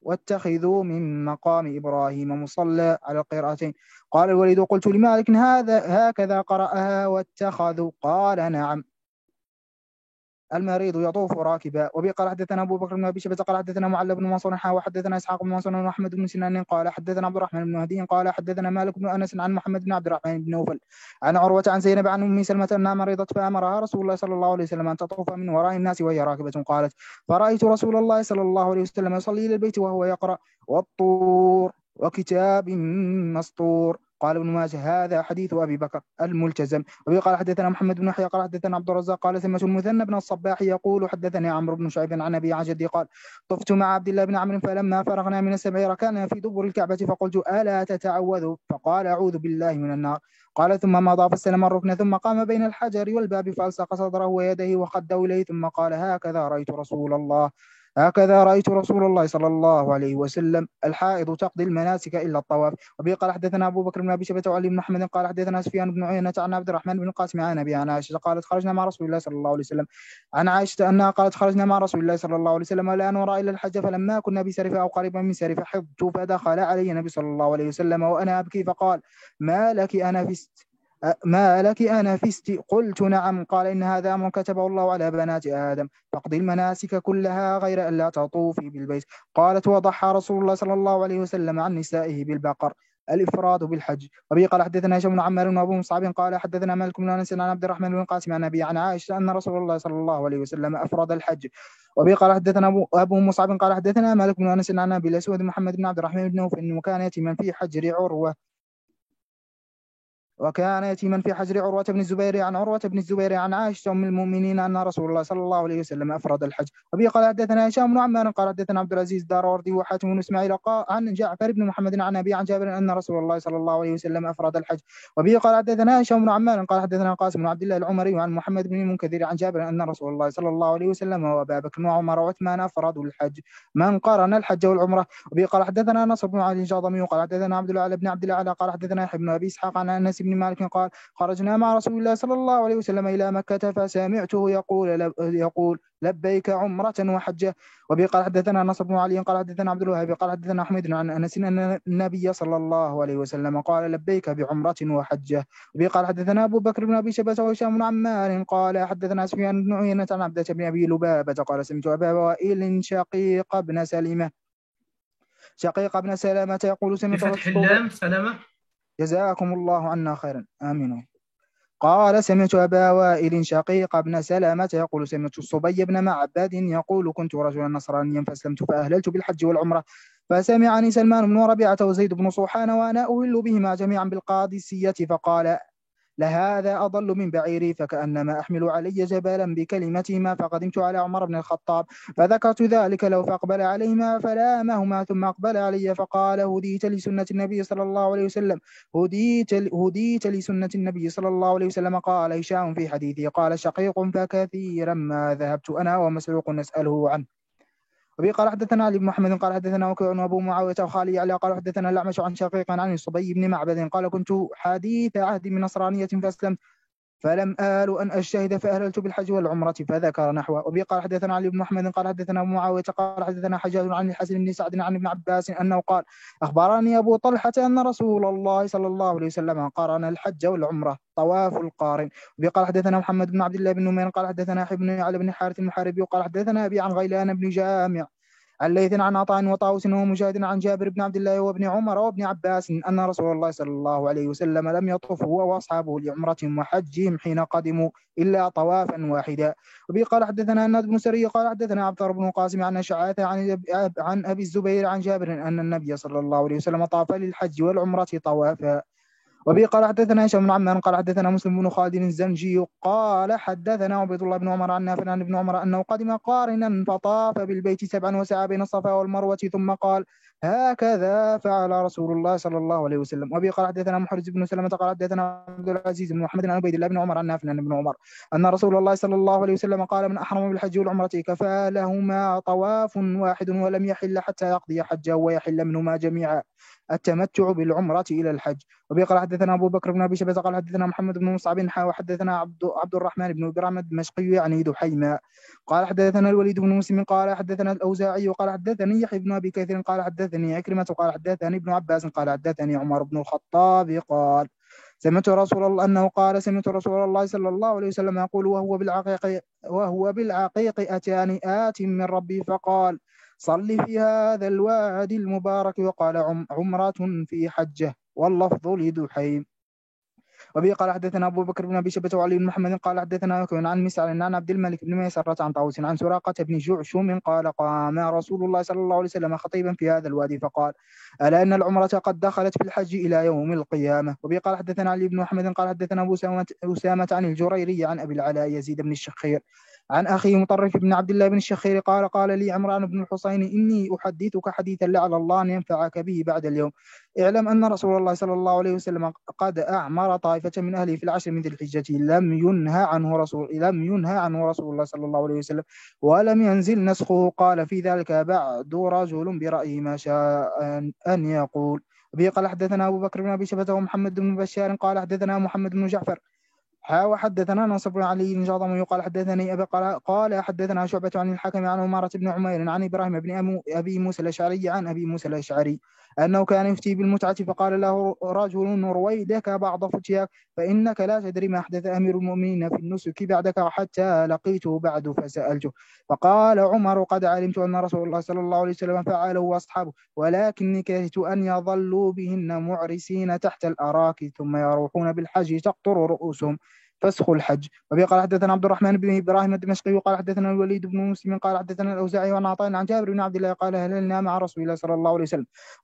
على القراءتين. قال الوليد قلت لمالك هكذا قرأها واتخذوا؟ قال نعم. المريض يطوف راكبا. وبه قال حدثنا أبو بكر بن أبي شيبة قال حدثنا معل بن منصور وحدثنا إسحاق بن منصور وأحمد بن سنان قال حدثنا عبد الرحمن بن مهدي قال حدثنا مالك بن أنس عن محمد بن عبد الرحمن بن نوفل عن عروة عن زينب عن أم سلمة أنها مريضت فأمرها رسول الله صلى الله عليه وسلم أن تطوف من وراء الناس وهي راكبة. قالت فرأيت رسول الله صلى الله عليه وسلم يصلي إلى البيت وهو يقرأ والطور وكتاب مسطور. قال ابن ماجه هذا حديث أبي بكر الملتزم. وبه قال حدثنا محمد بن يحيى قال حدثنا عبد الرزاق قال سمعت المثنى بن الصباح يقول حدثني عمرو بن شعيب عن أبي عن جدي قال طفت مع عبد الله بن عمرو فلما فرغنا من 7 ركعنا في دبر الكعبة فقلت ألا تتعوذ؟ فقال أعوذ بالله من النار. قال ثم مضى فاستلم الركن ثم قام بين الحجر والباب فألصق صدره ويديه وخده إليه ثم قال هكذا رأيت رسول الله صلى الله عليه وسلم. الحائض تقضي المناسك إلا الطواف. وبه قال حدثنا أبو بكر بن أبي شيبة وعلي بن محمد قال حدثنا سفيان بن عيينة عن عبد الرحمن بن القاسم عن أبي عن عائشة قالت خرجنا مع رسول الله صلى الله عليه وسلم. عن عائشة أنها قالت خرجنا مع رسول الله صلى الله عليه وسلم ولا نرى إلا الحج فلما كنا بسرف أو قريبا من سرف حضت فدخل علي النبي صلى الله عليه وسلم وأنا أبكي فقال ما لك أنفست؟ قلت نعم. قال إن هذا أمر كتبه الله على بنات آدم فاقضي المناسك كلها غير أن لا تطوفي بالبيت. قالت وضحى رسول الله صلى الله عليه وسلم عن نسائه بالبقر الإفراد بالحج. وبه قال حدثنا هشام بن عمار وأبو مصعب قال حدثنا مالك بن أنس عن عبد الرحمن بن القاسم عن أبي عن عائشة أن رسول الله صلى الله عليه وسلم أفرد الحج. وبه قال حدثنا أبو مصعب قال حدثنا مالك بن أنس عن أبي الأسود محمد بن عبد الرحمن بن نوف إنه كان يتيما في حجر عروة بن الزبير عن عروة بن الزبير عن عائشة أم المؤمنين أن رسول الله صلى الله عليه وسلم أفرد الحج. وبه قال حدثنا هشام بن عمار قال حدثنا عبد العزيز الدراوردي وحاتم بن إسماعيل عن جعفر بن محمد عن أبي عن جابر أن رسول الله صلى الله عليه وسلم أفرد الحج. وبه قال حدثنا هشام بن عمار قال حدثنا قاسم بن عبد الله العمري وعن محمد بن المنكدر عن جابر أن رسول الله صلى الله عليه وسلم وأبا بكر وعمر وعثمان أفردوا الحج من قارن الحج والعمرة. وبه قال حدثنا نصر بن علي الجاضمي وقال حدثنا عبد الله بن عبد الله قال حدثنا يحيى بن أبي إسحاق عن أنس بن مالك قال خرجنا مع رسول الله صلى الله عليه وسلم إلى مكة فسمعته يقول لبيك عمرة وحجة. وبه قال حدثنا نصر بن علي قال حدثنا عبد الوهاب قال حدثنا أحمد عن أنس أن النبي صلى الله عليه وسلم قال لبيك بعمرة وحجة. وبه قال حدثنا أبو بكر بن أبي شيبة وهشام بن عمار قال حدثنا سفيان بن عيينة عن عبدة بن أبي لبابة قال سمعت أبا وائل شقيق بن سلمة يقول سمعت بفتح اللام سلمة جزاكم الله عنا خيرا آمين. قال سمعت أبا وائل شقيق بن سلمة يقول سمعت الصبي بن معبد يقول كنت رجلا نصرانيا فأسلمت فأهللت بالحج والعمرة فسمعني سلمان بن ربيعة وزيد بن صوحان وأنا أهل بهما جميعا بالقادسية فقال لهذا أضل من بعيري فكأنما أحمل علي جبلا بكلمتهما فقدمت على عمر بن الخطاب فذكرت ذلك له فأقبل عليهما فلامهما ثم أقبل علي فقال هديت لسنة النبي صلى الله عليه وسلم هديت لسنة النبي صلى الله عليه وسلم. قال هشام في حديثه قال شقيق فكثيرا ما ذهبت أنا ومسروق نسأله عنه. وبه قال حدثنا علي بن محمد قال حدثنا وكيع وابو معاويه وخالي علي قال حدثنا الاعمش عن شقيق عن الصبي بن معبد قال كنت حديث عهد من نصرانيه فاسلمت فلم آل أن أجتهد فأهللت بالحج والعمرة، فذكر نحوه. وبه قال حدثنا علي بن محمد قال حدثنا أبو معاوية قال حدثنا حجاج عن الحسن بن سعد عن ابن عباس أنه قال أخبرني أبو طلحة أن رسول الله صلى الله عليه وسلم قارن الحج والعمرة طواف القارن. وبه قال حدثنا محمد بن عبد الله بن نمير قال حدثنا ابن علي بن حارث المحاربي قال حدثنا أبي عن غيلان بن جامع عن ليث عن عطاء وطاووس ومجاهد عن جابر بن عبد الله وابن عمر وابن عباس أن رسول الله صلى الله عليه وسلم لم يطف هو وأصحابه لعمرتهم وحجهم حين قدموا إلا طوافا واحدا. وبه قال حدثنا الناد بن سري قال حدثنا عبد الله بن قاسم عن شعاثة عن أبي الزبير عن جابر أن النبي صلى الله عليه وسلم طاف للحج والعمرة طوافا. وبه قال حدثنا هشام بن عمان قال حدثنا مسلم بن خالد الزنجي قال حدثنا عبيد الله بن عمر عن نافع عن ابن عمر انه قدم قارنا فطاف بالبيت 7 وسعى بين الصفا والمروه ثم قال هكذا فعل رسول الله صلى الله عليه وسلم. وبه قال حدثنا محرز بن سلمة قال حدثنا عبد العزيز بن محمد عن عبيد الله بن عمر عن نافع عن ابن عمر ان رسول الله صلى الله عليه وسلم قال من احرم بالحج والعمره كفى لهما طواف واحد ولم يحل حتى يقضي حجه ويحل منهما جميعا التمتع بالعمره الى الحج. وبه قال حدثنا ابو بكر بن ابي شيبه قال حدثنا محمد بن مصعب وحدثنا عبد الرحمن بن ابراهيم الدمشقي يعني دحيما قال حدثنا الوليد بن مسلم قال حدثنا الاوزاعي قال حدثني يحيى بن ابي كثير قال حدثني عكرمه قال حدثني ابن عباس قال حدثني عمر بن الخطاب قال سمعت رسول الله انه قال سمعت رسول الله صلى الله عليه وسلم يقول وهو بالعقيق اتاني آت من ربي فقال صل في هذا الوادي المبارك وقال عمرة في حجة واللفظ لدحيم. وبه قال حدثنا أبو بكر بن أبي شيبة وعلي بن محمد قال حدثنا عن مسعر عن عبد الملك بن ميسرة عن طاووس عن سراقة بن جعشم قال قام رسول الله صلى الله عليه وسلم خطيبا في هذا الوادي فقال ألا إن العمرة قد دخلت في الحج إلى يوم القيامة. وبه قال حدثنا علي بن محمد قال حدثنا أبو أسامة عن الجريري عن أبي العلاء يزيد بن الشخير عن أخي مطرف بن عبد الله بن الشخير قال لي عمران بن الحصين إني أحدثك حديثا لعل الله أن ينفعك به بعد اليوم. اعلم أن رسول الله صلى الله عليه وسلم قد أعمر طائفة من أهله في العشر من ذي الحجة لم ينهى عنه رسول الله صلى الله عليه وسلم ولم ينزل نسخه. قال في ذلك بعد رجل برأيه ما شاء أن يقول. وبه قال حدثنا أبو بكر بن أبي شيبة ومحمد بن بشار قال حدثنا محمد بن جعفر وحدثنا نصر بن علي الجاضمي قال حدثني قال حدثنا شعبة عن الحكم عن عمارة بن عمير عن إبراهيم بن أبي موسى الأشعري عن أبي موسى الأشعري أنه كان يفتي بالمتعة فقال له رجل رويدك بعض فتياك فإنك لا تدري ما أحدث أمير المؤمنين في النسك بعدك حتى لقيته بعد فسألته فقال عمر قد علمت أن رسول الله صلى الله عليه وسلم فعله وأصحابه ولكني كرهت أن يظلوا بهن معرسين تحت الأراك ثم يروحون بالحج تقطر رؤوسهم فسخ الحج. وبه قال حدثنا عبد الرحمن بن ابراهيم الدمشقي قال حدثنا الوليد بن مسلم قال حدثنا الاوزاعي عن عطاء عن جابر بن عبد الله قال اهللنا مع رسول الله صلى الله عليه وسلم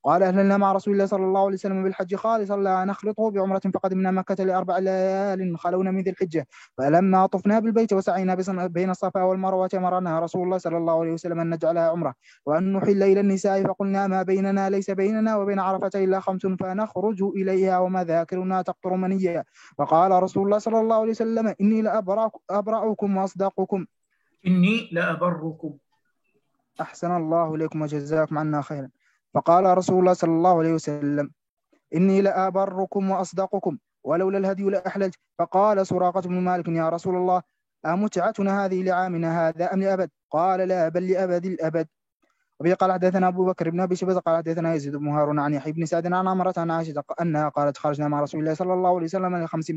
بالحج خالصا لا نخلطه بعمرة فقدمنا مكة ل4 ليال خلونا من ذي الحجة فلما طفنا بالبيت وسعينا بين الصفا والمروة أمرنا رسول الله صلى الله عليه وسلم أن نجعلها عمرة وأن نحل إلى النساء فقلنا ما بيننا ليس بيننا وبين عرفة إلا 5 فنخرج إليها ومذاكرنا تقطر منيا. فقال رسول الله صلى الله عليه وسلم إني لأبرأكم وأصدقكم. إني لأبركم. أحسن الله إليكم وجزاكم عنا خيرا. فقال رسول الله صلى الله عليه وسلم إني لأبركم وأصدقكم ولولا الهدي لأحللت. فقال سراقة بن مالك يا رسول الله أمتعتنا هذه لعامنا هذا أم لأبد؟ قال لا بل لأبد الأبد. وبه قال حدثنا أبو بكر بن أبي شيبة قال حدثنا يزيد بن هارون عن يحيى بن سعد عن عمرة عن عائشة أنها قالت خرجنا مع رسول الله صلى الله عليه وسلم ل5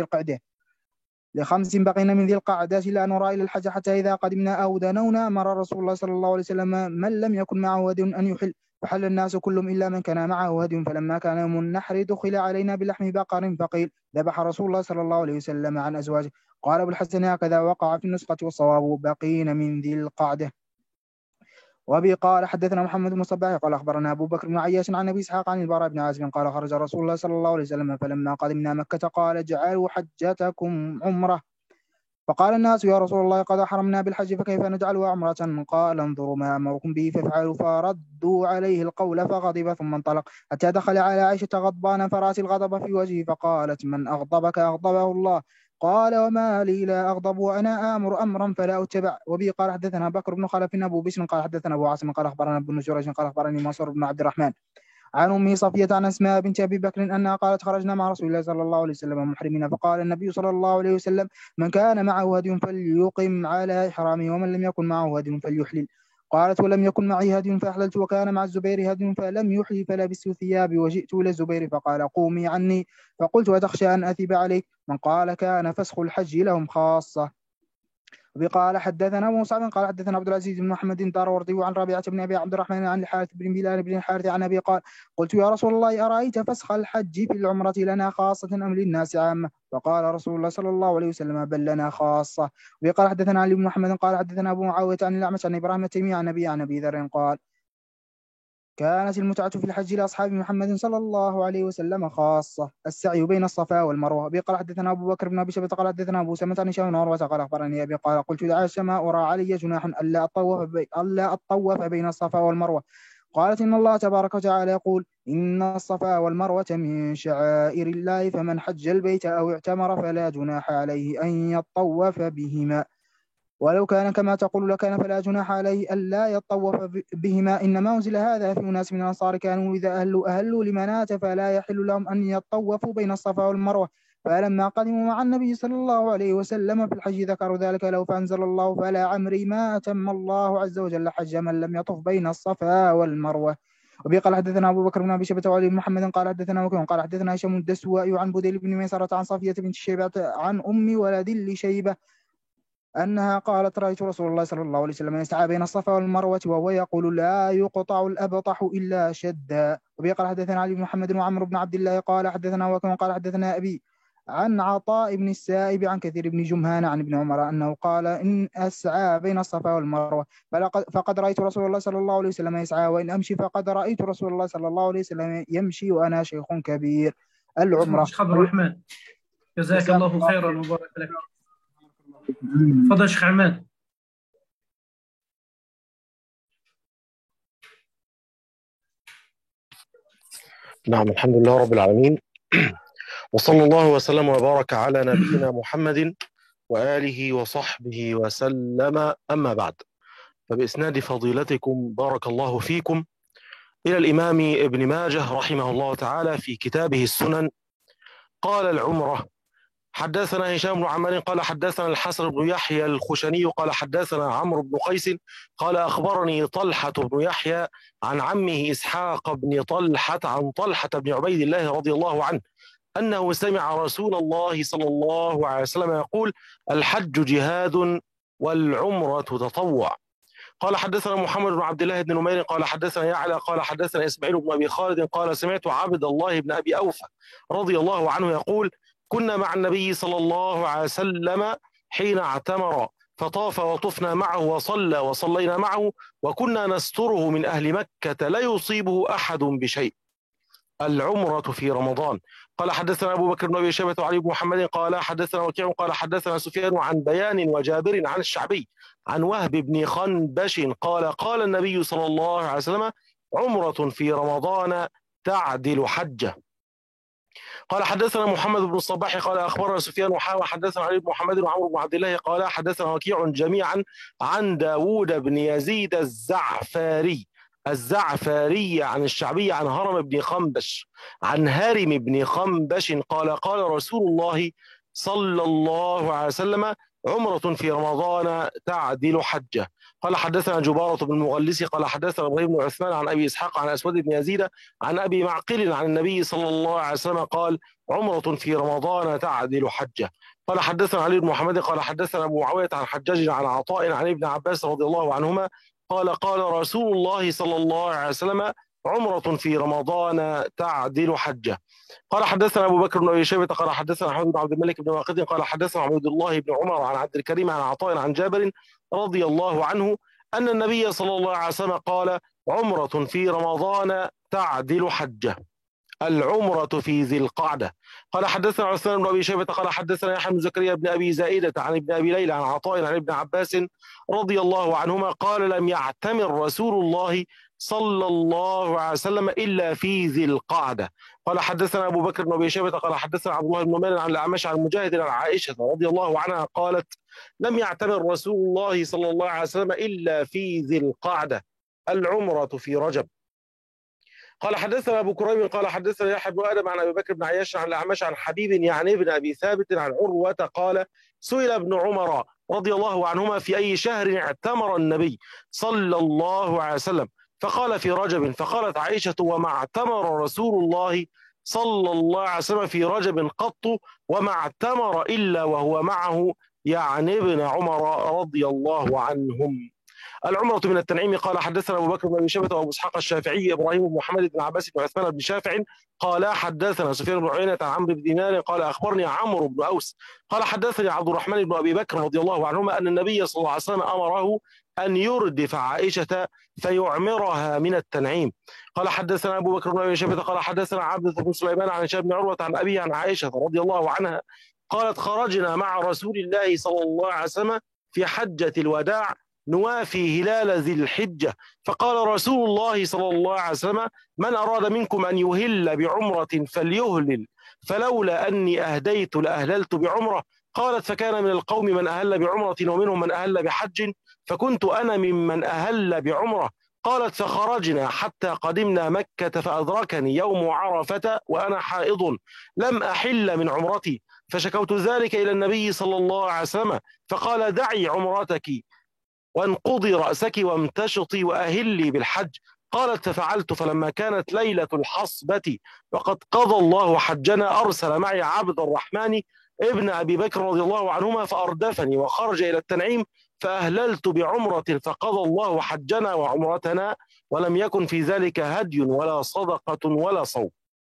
بقين من ذي القعدة لا نرى إلى الحج حتى إذا قدمنا أو دنونا أمر رسول الله صلى الله عليه وسلم من لم يكن معه هدي أن يحل فحل الناس كلهم إلا من كان معه هدي. فلما كان يوم النحر دخل علينا بلحم بقر فقيل ذبح رسول الله صلى الله عليه وسلم عن أزواجه. قال أبو الحسن هكذا وقع في النسخة والصواب بقين من ذي القعدة. وبه قال حدثنا محمد بن صباح قال أخبرنا أبو بكر بن عياش عن أبي إسحاق عن البراء بن عازب قال خرج رسول الله صلى الله عليه وسلم فلما قدمنا مكة قال اجعلوا حجتكم عمرة. فقال الناس يا رسول الله قد أحرمنا بالحج فكيف نجعلها عمرة؟ قال انظروا ما أمركم به فافعلوا. فردوا عليه القول فغضب ثم انطلق حتى دخل على عائشة غضبان فرأت الغضب في وجهه فقالت من أغضبك أغضبه الله. قال وما لي لا أغضب وأنا آمر أمرا فلا أتبع. وبه قال حدثنا بكر بن خلف أبو بشر قال حدثنا أبو عاصم قال أخبرنا ابن جريج قال أخبرني منصور بن عبد الرحمن عن أم صفية عن أسماء بنت أبي بكر أنها قالت خرجنا مع رسول الله صلى الله عليه وسلم محرمين، فقال النبي صلى الله عليه وسلم من كان معه هدي فليقم على إحرامه ومن لم يكن معه هدي فليحلل. قالت ولم يكن معي هدي فأحللت وكان مع الزبير هدي فلم يحلل فلبست ثيابي وجئت إلى الزبير فقال قومي عني، فقلت وتخشى أن أثب عليك؟ من قال كان فسخ الحج لهم خاصة. وقال حدثنا أبو مصعب قال حدثنا عبد العزيز بن محمد الداراوردي عن رابعة بن أبي عبد الرحمن عن الحارث بن بلال بن الحارث عن أبي قال قلت يا رسول الله أرأيت فسخ الحج في العمرة لنا خاصة أم للناس عامة؟ فقال رسول الله صلى الله عليه وسلم بل لنا خاصة. وقال حدثنا علي بن محمد قال حدثنا أبو معاوية عن الأعمش عن إبراهيم التيمي عن أبي ذر قال كانت المتعة في الحج لأصحاب محمد صلى الله عليه وسلم خاصة السعي بين الصفا والمروة. أبي قال حدثنا أبو بكر بن أبي شيبة قال حدثنا أبو سلمة عن هشام بن عروة قال أخبرني أبي قال قلت لعائشة ما أرى علي جناح ألا أطوف بين الصفا والمروة. قالت إن الله تبارك وتعالى يقول إن الصفا والمروة من شعائر الله فمن حج البيت أو اعتمر فلا جناح عليه أن يطوف بهما، ولو كان كما تقول لكان فلا جناح عليه ألا يطوف بهما، إنما أنزل هذا في أناس من الأنصار كانوا إذا أهلوا لمناة فلا يحل لهم أن يطوفوا بين الصفا والمروة، فلما قدموا مع النبي صلى الله عليه وسلم في الحج ذكروا ذلك له فأنزل الله فلا عمري ما أتم الله عز وجل حج من لم يطف بين الصفا والمروة. وبي قال حدثنا أبو بكر بن أبي شيبة وعلي بن محمد قال حدثنا وكيع قال حدثنا هشام الدسوائي عن بديل بن ميسرة عن صفية بنت شيبة عن أم ولد لشيبة أنها قالت رأيت رسول الله صلى الله عليه وسلم يسعى بين الصفا والمروة وهو يقول لا يقطع الأبطح إلا شدا. وبي قال حدثنا علي بن محمد وعمرو بن عبد الله قال حدثنا وكما قال حدثنا أبي عن عطاء بن السائب عن كثير بن جمهان عن ابن عمر أنه قال إن أسعى بين الصفا والمروة فقد رأيت رسول الله صلى الله عليه وسلم يسعى، وإن أمشي فقد رأيت رسول الله صلى الله عليه وسلم يمشي وأنا شيخ كبير. العمرة. شيخ عبد الرحمن جزاك الله خيرا وبارك لك. تفضل شيخ عماد. نعم، الحمد لله رب العالمين، وصلى الله وسلم وبارك على نبينا محمد وآله وصحبه وسلم، أما بعد، فبإسناد فضيلتكم بارك الله فيكم إلى الإمام ابن ماجه رحمه الله تعالى في كتابه السنن قال العمرة حدثنا هشام بن عمار قال حدثنا الحسن بن يحيى الخشني قال حدثنا عمرو بن قيس قال أخبرني طلحة بن يحيى عن عمه إسحاق بن طلحة عن طلحة بن عبيد الله رضي الله عنه أنه سمع رسول الله صلى الله عليه وسلم يقول الحج جهاد والعمرة تطوع. قال حدثنا محمد بن عبد الله بن نمير قال حدثنا يعلى قال حدثنا إسماعيل بن أبي خالد قال سمعت عبد الله بن أبي أوفى رضي الله عنه يقول كنا مع النبي صلى الله عليه وسلم حين اعتمر فطاف وطفنا معه وصلى وصلينا معه وكنا نستره من أهل مكة لا يصيبه أحد بشيء. العمرة في رمضان. قال حدثنا أبو بكر بن أبي شيبة وعلي بن محمد قال حدثنا وكيع قال حدثنا سفيان عن بيان وجابر عن الشعبي عن وهب بن خنبش قال قال النبي صلى الله عليه وسلم عمرة في رمضان تعدل حجة. قال حدثنا محمد بن الصباح قال أخبرنا سفيان وحاوى حدثنا علي بن محمد وعمرو بن عبد الله قال حدثنا وكيع جميعا عن داود بن يزيد الزعفاري عن الشعبي عن هرم بن خنبش عن هارم بن خنبش قال قال رسول الله صلى الله عليه وسلم عمرة في رمضان تعدل حجة. قال حدثنا جبارة بن المغلس قال حدثنا ابراهيم بن عثمان عن ابي اسحاق عن اسود بن يزيد عن ابي معقل عن النبي صلى الله عليه وسلم قال عمرة في رمضان تعدل حجة. قال حدثنا علي بن محمد قال حدثنا ابو معاوية عن حجاج عن عطاء عن ابن عباس رضي الله عنهما قال قال رسول الله صلى الله عليه وسلم عمرة في رمضان تعدل حجة. قال حدثنا أبو بكر بن أبي شيبة قال حدثنا أحمد بن عبد الملك بن واقد قال حدثنا عبد الله بن عمر عن عبد الكريم عن عطاء عن جابر رضي الله عنه أن النبي صلى الله عليه وسلم قال عمرة في رمضان تعدل حجة. العمرة في ذي القعدة. قال حدثنا عثمان بن أبي شيبة قال حدثنا يحيى بن زكريا بن أبي زائدة عن ابن أبي ليلى عن عطاء عن ابن عباس رضي الله عنهما قال لم يعتمر رسول الله صلى الله عليه وسلم إلا في ذي القعدة. قال حدثنا أبو بكر بن أبي شيبة قال حدثنا عبد الله بن نمير عن الأعمش عن مجاهد عن عائشة رضي الله عنها قالت لم يعتمر رسول الله صلى الله عليه وسلم إلا في ذي القعدة. العمرة في رجب. قال حدثنا أبو كريم قال حدثنا يحيى بن آدم عن أبي بكر بن عياش عن الأعمش عن حبيب يعني ابن أبي ثابت عن عروة قال سئل ابن عمر رضي الله عنهما في أي شهر اعتمر النبي صلى الله عليه وسلم فقال في رجب فقالت عائشة وما اعتمر رسول الله صلى الله عليه وسلم في رجب قط وما اعتمر إلا وهو معه يعني ابن عمر رضي الله عنهم. العمرة من التنعيم قال حدثنا أبو بكر بن أبي شيبة وأبو إسحاق الشافعي إبراهيم بن محمد بن عباس بن عثمان بن شافع قال حدثنا سفيان بن عيينة عن عمرو بن دينار قال أخبرني عمرو بن أوس قال حدثني عبد الرحمن بن أبي بكر رضي الله عنهما أن النبي صلى الله عليه وسلم أمره أن يردف عائشة فيعمرها من التنعيم. قال حدثنا أبو بكر بن أبي شيبة قال حدثنا عبد بن سليمان عن هشام بن عروة عن أبيه عن عائشة رضي الله عنها قالت خرجنا مع رسول الله صلى الله عليه وسلم في حجة الوداع نوافي هلال ذي الحجة فقال رسول الله صلى الله عليه وسلم من أراد منكم أن يهل بعمرة فليهلل فلولا أني أهديت لأهللت بعمرة. قالت فكان من القوم من أهل بعمرة ومنهم من أهل بحج فكنت أنا ممن أهل بعمرة. قالت فخرجنا حتى قدمنا مكة فأدركني يوم عرفة وأنا حائض لم أحل من عمرتي فشكوت ذلك إلى النبي صلى الله عليه وسلم فقال دعي عمرتك وانقضي رأسك وامتشطي وأهلي بالحج. قالت ففعلت فلما كانت ليلة الحصبة وقد قضى الله حجنا أرسل معي عبد الرحمن ابن أبي بكر رضي الله عنهما فأردفني وخرج إلى التنعيم فأهللت بعمرة فقضى الله حجنا وعمرتنا ولم يكن في ذلك هدي ولا صدقة ولا صوم.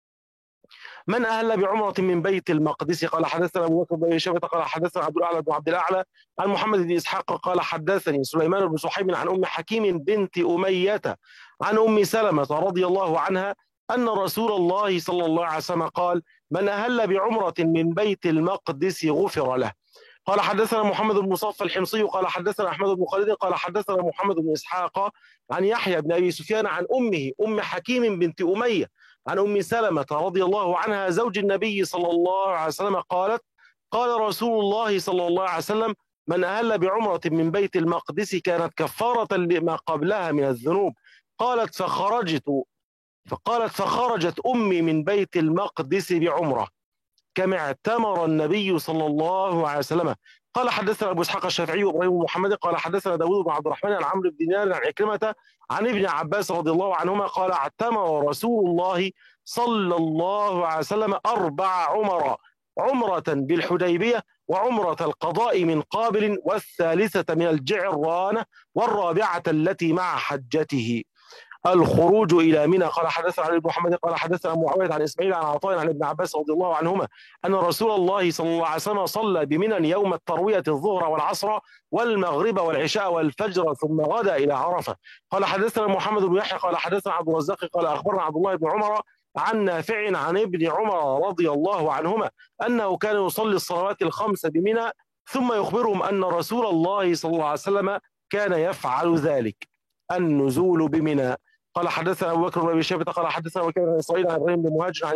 من أهل بعمرة من بيت المقدس قال حدثنا أبو بكر بن شيبة قال حدثنا عبد الأعلى بن عبد الأعلى عن محمد بن إسحاق قال حدثني سليمان بن صحيب عن أم حكيم بنت أمية عن أم سلمة رضي الله عنها أن رسول الله صلى الله عليه وسلم قال من أهل بعمرة من بيت المقدس غفر له. قال حدثنا محمد بن مصفى الحمصي قال حدثنا أحمد بن خالد قال حدثنا محمد بن إسحاق عن يحيى بن أبي سفيان عن أمه أم حكيم بنت أمية عن أم سلمة رضي الله عنها زوج النبي صلى الله عليه وسلم قالت قال رسول الله صلى الله عليه وسلم من أهل بعمرة من بيت المقدس كانت كفارة لما قبلها من الذنوب. قالت فخرجت أمي من بيت المقدس بعمرة كما اعتمر النبي صلى الله عليه وسلم. قال حدثنا أبو إسحاق الشافعي وإبراهيم بن محمد قال حدثنا داود بن عبد الرحمن عن عمرو بن دينار عن عكرمة عن ابن عباس رضي الله عنهما قال اعتمر رسول الله صلى الله عليه وسلم 4 عمر عمرة بالحديبية وعمرة القضاء من قابل والثالثة من الجعرانة والرابعة التي مع حجته. الخروج إلى منى قال حدثنا علي بن محمد قال حدثنا معاوية عن إسماعيل عن عطاء عن ابن عباس رضي الله عنهما أن رسول الله صلى الله عليه وسلم صلى بمنى يوم التروية الظهر والعصر والمغرب والعشاء والفجر ثم غدا إلى عرفة. قال حدثنا محمد بن يحيى قال حدثنا عبد الرزاق قال أخبرنا عبد الله بن عمر عن نافع عن ابن عمر رضي الله عنهما أنه كان يصلي الصلوات الخمس بمنى ثم يخبرهم أن رسول الله صلى الله عليه وسلم كان يفعل ذلك النزول بمنى. قال حدثنا أبو بكر بن أبي شيبة قال حدثنا وكيع عن إسرائيل عن إبراهيم بن مهاجر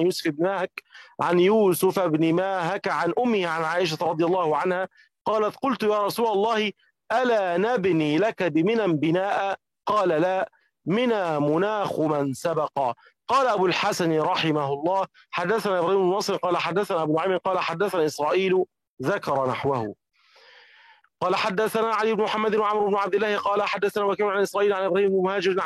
عن يوسف بن ماهك عن أمه عن عائشة رضي الله عنها قالت قلت يا رسول الله ألا نبني لك بمنى بناء؟ قال لا منى مناخ من سبق. قال أبو الحسن رحمه الله حدثنا إبراهيم بن نصر قال حدثنا أبو نعيم قال حدثنا إسرائيل ذكر نحوه. قال حدثنا علي بن محمد وعمرو بن عبد الله قال حدثنا وكيع عن إسرائيل عن إبراهيم بن مهاجر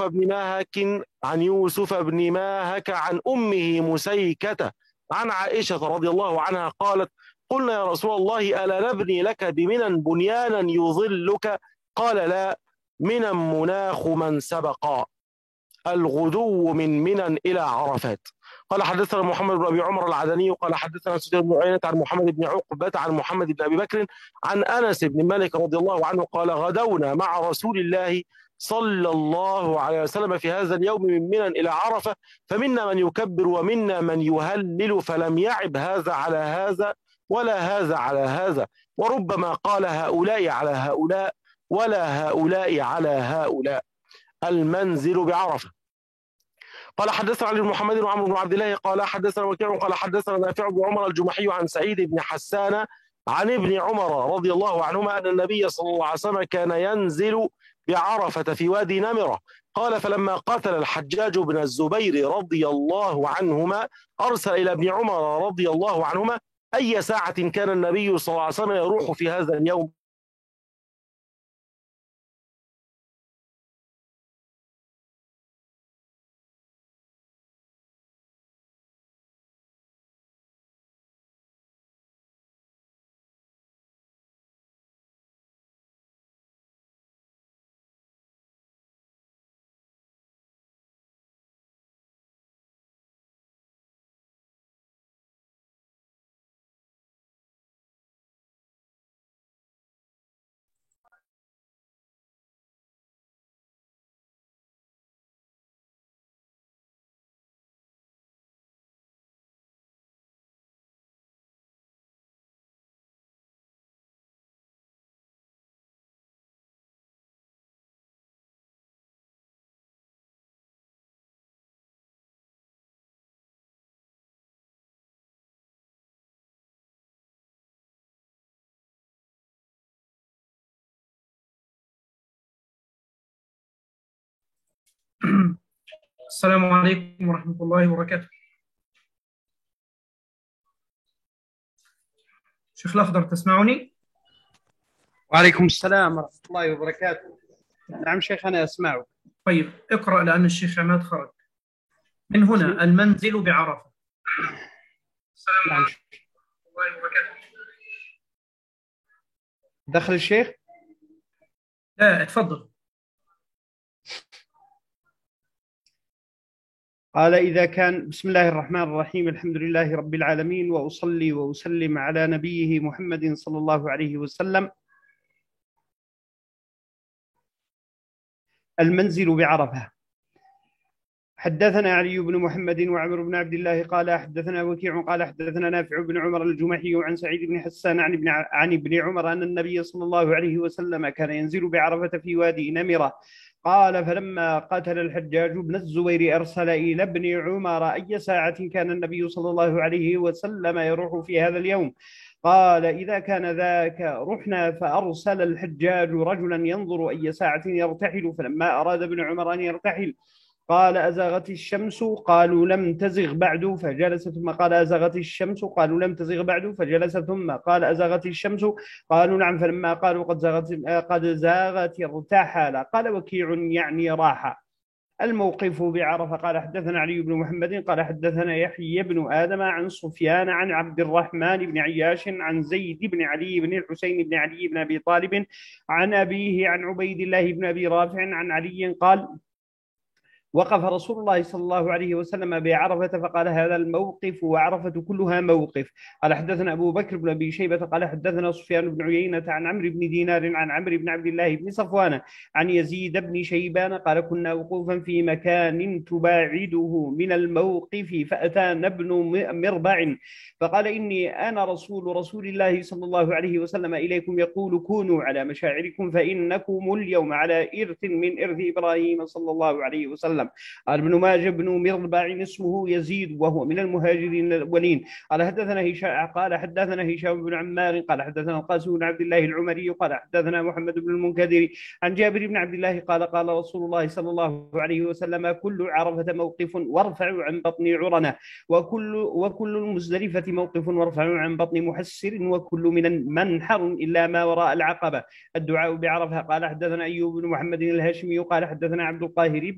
عن يوسف بن ماهك عن أمه مسيكة عن عائشة رضي الله عنها قالت قلنا يا رسول الله ألا نبني لك بمنى بنيانا يظلك؟ قال لا منى مناخ من سبق. الغدو من منى إلى عرفات. قال حدثنا محمد بن أبي عمر العدني قال حدثنا سفيان بن عيينة عن محمد بن عقبة عن محمد بن أبي بكر عن أنس بن مالك رضي الله عنه قال غدونا مع رسول الله صلى الله عليه وسلم في هذا اليوم من منى إلى عرفة فمنا من يكبر ومنا من يهلل فلم يعب هذا على هذا ولا هذا على هذا وربما قال هؤلاء على هؤلاء ولا هؤلاء على هؤلاء. المنزل بعرفة. قال حدثنا علي بن محمد وعمرو بن عبد الله قال حدثنا وكيع قال حدثنا نافع بن عمر الجمحي عن سعيد بن حسان عن ابن عمر رضي الله عنهما أن النبي صلى الله عليه وسلم كان ينزل بعرفة في وادي نمرة قال: فلما قتل الحجاج بن الزبير رضي الله عنهما أرسل إلى ابن عمر رضي الله عنهما: أي ساعة كان النبي صلى الله عليه وسلم يروح في هذا اليوم؟ السلام عليكم ورحمة الله وبركاته. شيخ الأخضر تسمعني؟ وعليكم السلام ورحمة الله وبركاته. نعم شيخ أنا أسمعك. طيب اقرأ لأن الشيخ عماد خرج. من هنا المنزل بعرفة. السلام عليكم ورحمة الله وبركاته. دخل الشيخ؟ لا اتفضل. قال إذا كان بسم الله الرحمن الرحيم الحمد لله رب العالمين وأصلي وأسلم على نبيه محمد صلى الله عليه وسلم. المنزل بعرفة. حدثنا علي بن محمد وعمر بن عبد الله قال حدثنا وكيع قال حدثنا نافع بن عمر الجمحي عن سعيد بن حسان عن ابن عمر أن النبي صلى الله عليه وسلم كان ينزل بعرفة في وادي نمرة. قال فلما قتل الحجاج بن الزبير أرسل إلى ابن عمر أي ساعة كان النبي صلى الله عليه وسلم يروح في هذا اليوم؟ قال إذا كان ذاك رحنا. فأرسل الحجاج رجلا ينظر أي ساعة يرتحل. فلما أراد ابن عمر أن يرتحل قال أزغت الشمس؟ قالوا لم تزغ بعد فجلس. ثم قال أزغت الشمس؟ قالوا لم تزغ بعد فجلس. ثم قال أزغت الشمس؟ قالوا نعم. فلما قالوا قد زاغت ارتحل. قال وكيع يعني راح. الموقف بعرفة. قال حدثنا علي بن محمد قال حدثنا يحيى بن آدم عن سفيان عن عبد الرحمن بن عياش عن زيد بن علي بن الحسين بن علي بن أبي طالب عن أبيه عن عبيد الله بن أبي رافع عن علي قال وقف رسول الله صلى الله عليه وسلم بعرفة فقال هذا الموقف وعرفة كلها موقف. قال حدثنا أبو بكر بن أبي شيبة قال حدثنا سفيان بن عيينة عن عمرو بن دينار عن عمرو بن عبد الله بن صفوان عن يزيد بن شيبان قال كنا وقوفا في مكان تباعده من الموقف فأتانا ابن مربع فقال إني أنا رسول الله صلى الله عليه وسلم إليكم يقول كونوا على مشاعركم فإنكم اليوم على إرث من إرث إبراهيم صلى الله عليه وسلم. قال ابن ماجه بن مربع اسمه يزيد وهو من المهاجرين الأولين. قال حدثنا هشام بن عمار قال حدثنا القاسم بن عبد الله العمري قال حدثنا محمد بن المنكدر عن جابر بن عبد الله قال رسول الله صلى الله عليه وسلم كل عرفة موقف وارفع عن بطن عرنة وكل المزدلفة موقف وارفع عن بطن محسر وكل من منحر إلا ما وراء العقبة. الدعاء بعرفة. قال حدثنا أيوب بن محمد الهاشمي قال حدثنا عبد القاهر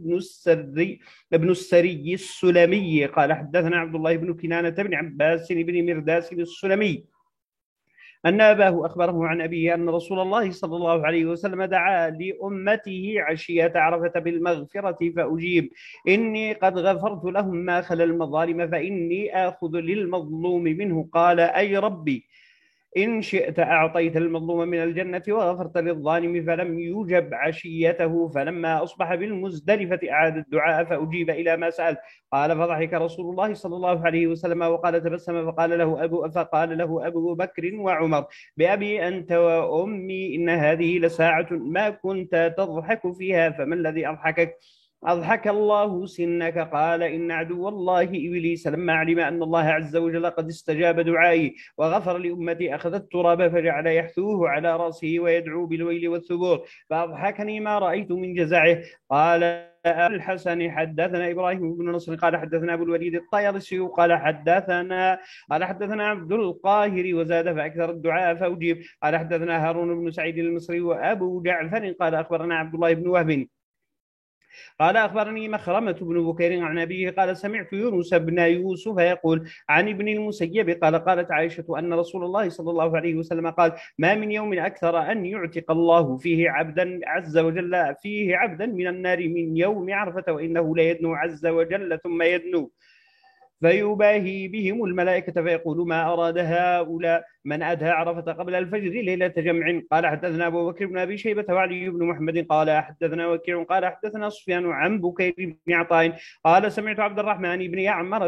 بن السري السلمي قال حدثنا عبد الله بن كنانة بن عباس بن مرداس السلمي أن أباه أخبره عن أبيه أن رسول الله صلى الله عليه وسلم دعا لأمته عشية عرفة بالمغفرة فأجيب إني قد غفرت لهم ما خلا المظالم فإني آخذ للمظلوم منه. قال أي ربي إن شئت أعطيت المظلوم من الجنة وغفرت للظالم فلم يجب عشيته. فلما أصبح بالمزدلفة أعاد الدعاء فأجيب إلى ما سأل. قال فضحك رسول الله صلى الله عليه وسلم وقال تبسم فقال له أبو بكر وعمر بأبي أنت وأمي إن هذه لساعة ما كنت تضحك فيها فما الذي أضحكك؟ أضحك الله سنك. قال إن عدو الله إبليس لما علم أن الله عز وجل قد استجاب دعائي وغفر لأمتي أخذ التراب فجعل يحثوه على رأسه ويدعو بالويل والثبور فأضحكني ما رأيت من جزعه. قال الحسن حدثنا إبراهيم بن نصر قال حدثنا أبو الوليد الطيرسي قال حدثنا عبد القاهر وزاد فأكثر الدعاء فأجيب. قال حدثنا هارون بن سعيد المصري وأبو جعفر قال أخبرنا عبد الله بن وهب قال أخبرني مخرمة بن بكير عن أبيه قال سمعت يونس بن يوسف يقول عن ابن المسيب قال قالت عائشة أن رسول الله صلى الله عليه وسلم قال ما من يوم أكثر أن يعتق الله فيه عبدا عز وجل فيه عبدا من النار من يوم عرفة وإنه ليدنو عز وجل ثم يدنو فيباهي بهم الملائكة فيقول ما أراد هؤلاء من أدهى عرفة قبل الفجر ليلة جمع. قال حدثنا أبو بكر بن أبي شيبة وعلي بن محمد قال حدثنا وكيع قال حدثنا سفيان عن بكير بن عطاء قال سمعت عبد الرحمن بن يعمر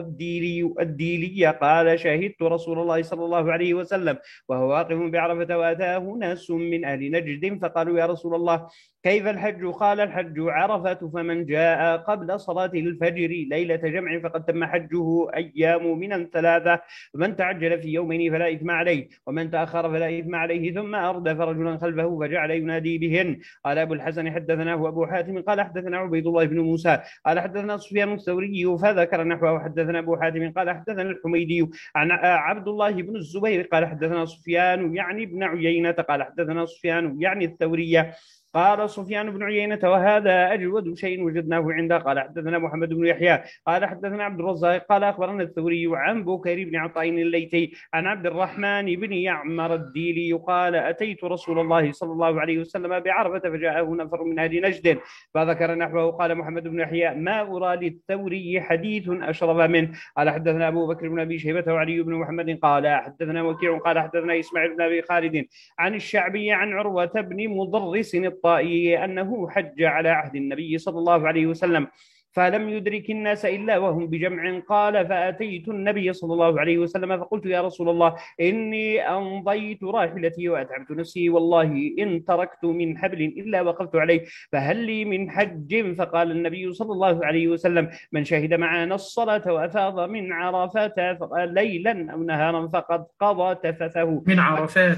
الديلي قال شهدت رسول الله صلى الله عليه وسلم وهو واقف بعرفة وأتاه ناس من أهل نجد فقالوا يا رسول الله كيف الحج؟ قال الحج عرفة فمن جاء قبل صلاة الفجر ليلة جمع فقد تم حجه أيام من 3 ومن تعجل في يومين فلا إثم عليه ومن تأخر فلا إثم عليه ثم أردف رجلا خلفه فجعل ينادي بهن. قال أبو الحسن حدثناه أبو حاتم قال حدثنا عبيد الله بن موسى قال حدثنا سفيان الثوري فذكر نحوه. حدثنا أبو حاتم قال حدثنا الحميدي عن عبد الله بن الزبير قال حدثنا سفيان يعني بن عيينة قال حدثنا سفيان يعني الثورية قال سفيان بن عيينة وهذا أجود شيء وجدناه عنده. قال حدثنا محمد بن يحيى قال حدثنا عبد الرزاق قال أخبرنا الثوري عن بكير بن عطاء الليثي عن عبد الرحمن بن يعمر الديلي قال أتيت رسول الله صلى الله عليه وسلم بعرفة فجاءه نفر من أهل نجد فذكر نحوه. قال محمد بن يحيى ما أرى للثوري حديث أشرف منه. قال حدثنا أبو بكر بن أبي شيبة وعلي بن محمد قال حدثنا وكيع قال حدثنا إسماعيل بن أبي خالد عن الشعبي عن عروة بن مضرس الطائي أنه حج على عهد النبي صلى الله عليه وسلم فلم يدرك الناس إلا وهم بجمع. قال فأتيت النبي صلى الله عليه وسلم فقلت يا رسول الله إني أمضيت راحلتي وأتعبت نفسي والله إن تركت من حبل إلا وقفت عليه فهل لي من حج؟ فقال النبي صلى الله عليه وسلم من شهد معنا الصلاة وأفاض من عرفات ليلا أو نهارا فقد قضى تفثه. من عرفات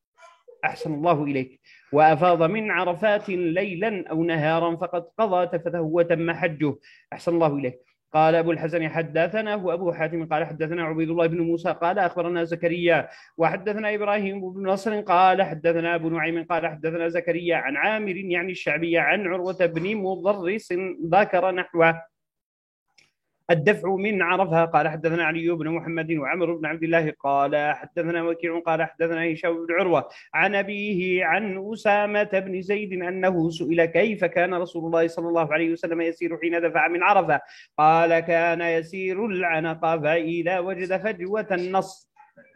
أحسن الله إليك. وأفاض من عرفات ليلا أو نهارا فقد قضى تفثه وتم حجه. أحسن الله إليك. قال أبو الحسن حدثنا وأبو حاتم قال حدثنا عبيد الله بن موسى قال أخبرنا زكريا وحدثنا إبراهيم بن نصر قال حدثنا أبو نعيم قال حدثنا زكريا عن عامر يعني الشعبي عن عروة بن مضرس ذكر نحوه. الدفع من عرفها. قال حدثنا علي بن محمد وعمر بن عبد الله قال حدثنا وكيع قال حدثنا هشام بن عروة عن أبيه عن أسامة بن زيد أنه سئل كيف كان رسول الله صلى الله عليه وسلم يسير حين دفع من عرفة قال كان يسير العنق فإذا وجد فجوة النص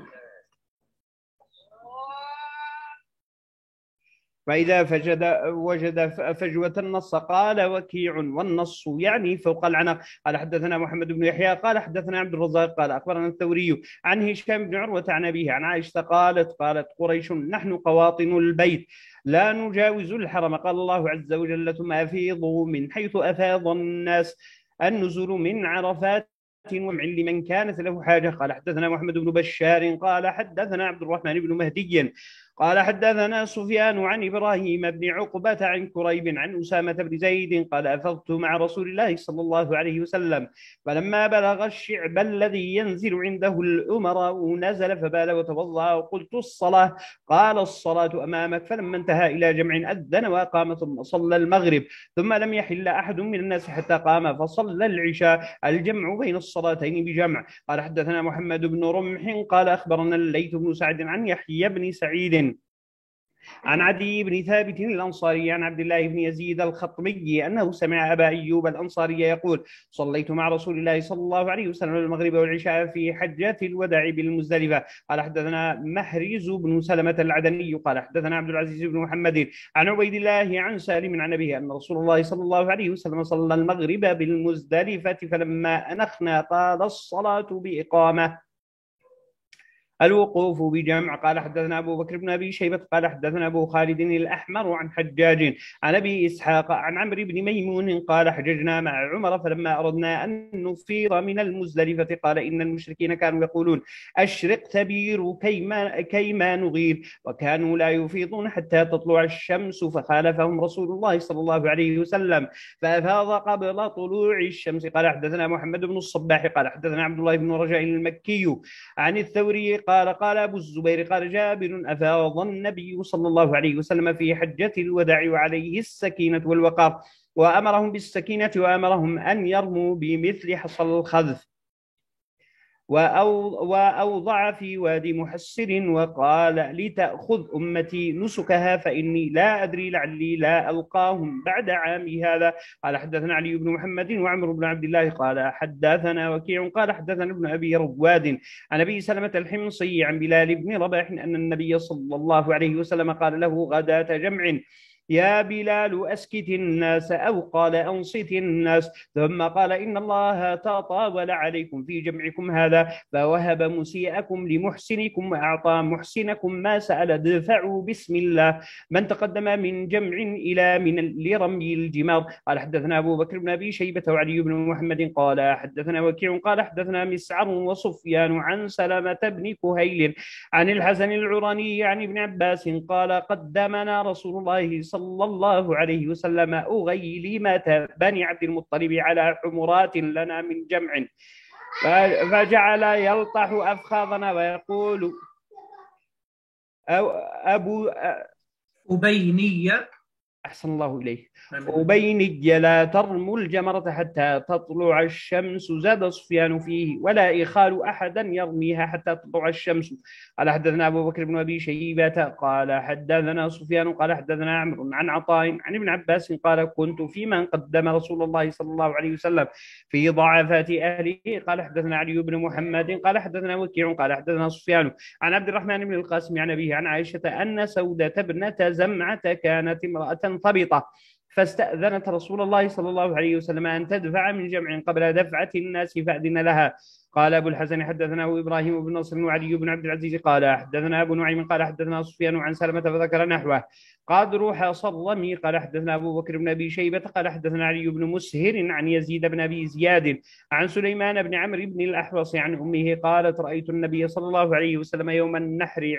فإذا وجد فجوة النص. قال وكيع والنص يعني فوق العنق. قال حدثنا محمد بن يحيى قال حدثنا عبد الرزاق قال أخبرنا الثوري عن هشام بن عروة عن أبيه عن عائشة قالت قريش نحن قواطن البيت لا نجاوز الحرم. قال الله عز وجل ثم أفيضوا من حيث أفاض الناس النزول من عرفات ومع لمن كانت له حاجة. قال حدثنا محمد بن بشار قال حدثنا عبد الرحمن بن مهدي قال حدثنا سفيان عن إبراهيم بن عقبة عن كريب عن أسامة بن زيد قال أفضت مع رسول الله صلى الله عليه وسلم فلما بلغ الشعب الذي ينزل عنده الأمراء نزل فبال وتوضأ وقلت الصلاة قال الصلاة أمامك. فلما انتهى إلى جمع أذن وأقام ثم صلى المغرب ثم لم يحل أحد من الناس حتى قام فصلى العشاء الجمع بين الصلاتين بجمع. قال حدثنا محمد بن رمح قال أخبرنا الليث بن سعد عن يحيى بن سعيد عن عدي بن ثابت الأنصاري عن عبد الله بن يزيد الخطمي أنه سمع أبا أيوب الأنصاري يقول صليت مع رسول الله صلى الله عليه وسلم المغرب والعشاء في حجة الوداع بالمزدلفة. قال حدثنا محرز بن سلمة العدني قال حدثنا عبد العزيز بن محمد عن عبيد الله عن سالم عن أبيه أن رسول الله صلى الله عليه وسلم صلى المغرب بالمزدلفة فلما أنخنا قال الصلاة بإقامة. الوقوف بجمع. قال حدثنا أبو بكر بن أبي شيبة قال حدثنا أبو خالد الأحمر عن حجاج عن أبي إسحاق عن عمرو بن ميمون قال حججنا مع عمر فلما أردنا أن نفيض من المزدلفة قال إن المشركين كانوا يقولون أشرق تبير كيما نغير، وكانوا لا يفيضون حتى تطلع الشمس، فخالفهم رسول الله صلى الله عليه وسلم فأفاض قبل طلوع الشمس. قال حدثنا محمد بن الصباح قال حدثنا عبد الله بن رجاء المكي عن الثوري قال أبو الزبير قال جابر أفاض النبي صلى الله عليه وسلم في حجة الوداع وعليه السكينة والوقار، وأمرهم بالسكينة وأمرهم أن يرموا بمثل حصى الخذف، وأوضع في وادي محسر وقال لتأخذ أمتي نسكها فإني لا أدري لعلي لا ألقاهم بعد عامي هذا. قال حدثنا علي بن محمد وعمر بن عبد الله قال حدثنا وكيع قال حدثنا ابن أبي رواد عن أبي سلمة الحمصي عن بلال بن رباح أن النبي صلى الله عليه وسلم قال له غداة جمع يا بلال أسكت الناس، أو قال أنصت الناس، ثم قال إن الله تطاول عليكم في جمعكم هذا فوهب مسيئكم لمحسنكم وأعطى محسنكم ما سأل، ادفعوا بسم الله. من تقدم من جمع إلى من لرمي الجمار. قال حدثنا أبو بكر بن أبي شيبة وعلي بن محمد قال حدثنا وكيع قال حدثنا مسعر وسفيان عن سلمة بن كهيل عن الحسن العراني عن ابن عباس قال قدمنا رسول الله صلى الله عليه وسلم أغيلمة بني عبد المطلب على حمرات لنا من جمع، فجعل يلطح أفخاذنا ويقول أبو أبينية أحسن الله إليه أبيني لا ترموا الجمرة حتى تطلع الشمس. زاد سفيان فيه ولا إخال أحدا يرميها حتى تطلع الشمس. قال حدثنا أبو بكر بن أبي شيبة قال حدثنا سفيان قال حدثنا عمرو عن عطاء عن ابن عباس قال كنت في من قدم رسول الله صلى الله عليه وسلم في ضعفات أهله. قال حدثنا علي بن محمد قال حدثنا وكيع قال حدثنا سفيان عن عبد الرحمن بن القاسم عن أبيه عن عائشة أن سودة ابنة زمعة كانت امرأة ثبطة فاستأذنت رسول الله صلى الله عليه وسلم أن تدفع من جمع قبل دفعة الناس فأذن لها. قال أبو الحسن حدثنا إبراهيم بن نصر وعلي بن عبد العزيز قال حدثنا أبو نعيم قال حدثنا سفيان عن سلمة فذكر نحوه. قال روح صرمي قال حدثنا أبو بكر بن أبي شيبة قال حدثنا علي بن مسهر عن يزيد بن أبي زياد عن سليمان بن عمرو بن الأحوص عن أمه قالت رأيت النبي صلى الله عليه وسلم يوم النحر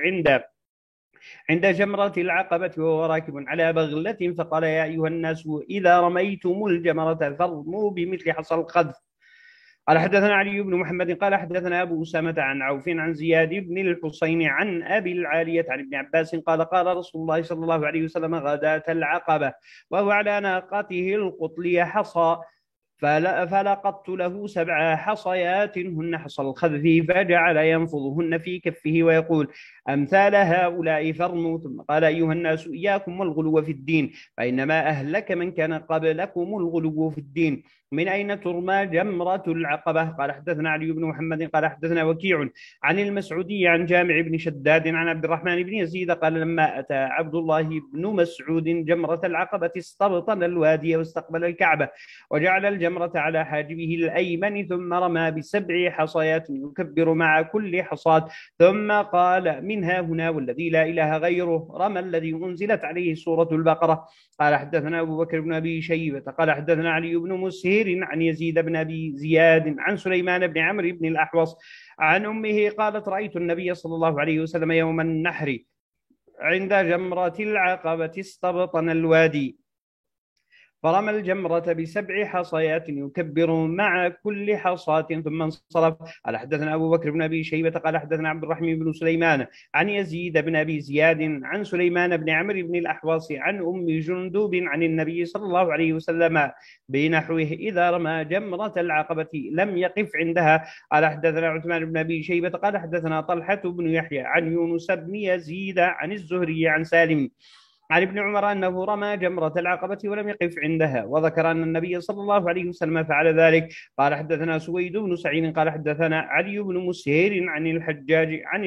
عند جمرة العقبة وهو راكب على بغلة فقال يا أيها الناس إذا رميتم الجمرة فارموا بمثل حصى القذف. قال حدثنا علي بن محمد قال حدثنا أبو أسامة عن عوف عن زياد بن الحصين عن أبي العالية عن ابن عباس قال رسول الله صلى الله عليه وسلم غداة العقبة وهو على ناقته القطلية حصى فلقدت له 7 حصيات هن حصى الخذف فجعل ينفضهن في كفه ويقول أمثال هؤلاء فرموا. ثم قال أيها الناس إياكم والغلو في الدين فإنما أهلك من كان قبلكم الغلو في الدين. من أين ترمى جمرة العقبة؟ قال حدثنا علي بن محمد قال حدثنا وكيع عن المسعودي عن جامع بن شداد عن عبد الرحمن بن يزيد قال لما أتى عبد الله بن مسعود جمرة العقبة استبطن الوادي واستقبل الكعبة وجعل الجمرة على حاجبه الأيمن ثم رمى ب7 حصيات يكبر مع كل حصاة ثم قال منها هنا والذي لا إله غيره رمى الذي أنزلت عليه سورة البقرة. قال حدثنا أبو بكر بن أبي شيبة قال حدثنا علي بن مسهر عن يزيد بن أبي زياد عن سليمان بن عمرو بن الأحوص عن أمه قالت رأيت النبي صلى الله عليه وسلم يوم النحر عند جمرة العقبة استبطن الوادي فرمى الجمرة ب7 حصيات يكبر مع كل حصاة ثم انصرف. قال حدثنا أبو بكر بن أبي شيبة قال حدثنا عبد الرحمن بن سليمان عن يزيد بن أبي زياد عن سليمان بن عمرو بن الأحوص عن أم جندوب عن النبي صلى الله عليه وسلم بنحوه إذا رمى جمرة العقبة لم يقف عندها. قال حدثنا عثمان بن أبي شيبة قال حدثنا طلحة بن يحيى عن يونس بن يزيد عن الزهري عن سالم عن ابن عمر أنه رمى جمرة العقبة ولم يقف عندها وذكر أن النبي صلى الله عليه وسلم فعل ذلك. قال حدثنا سويد بن سعيد قال حدثنا علي بن مسهر عن الحجاج عن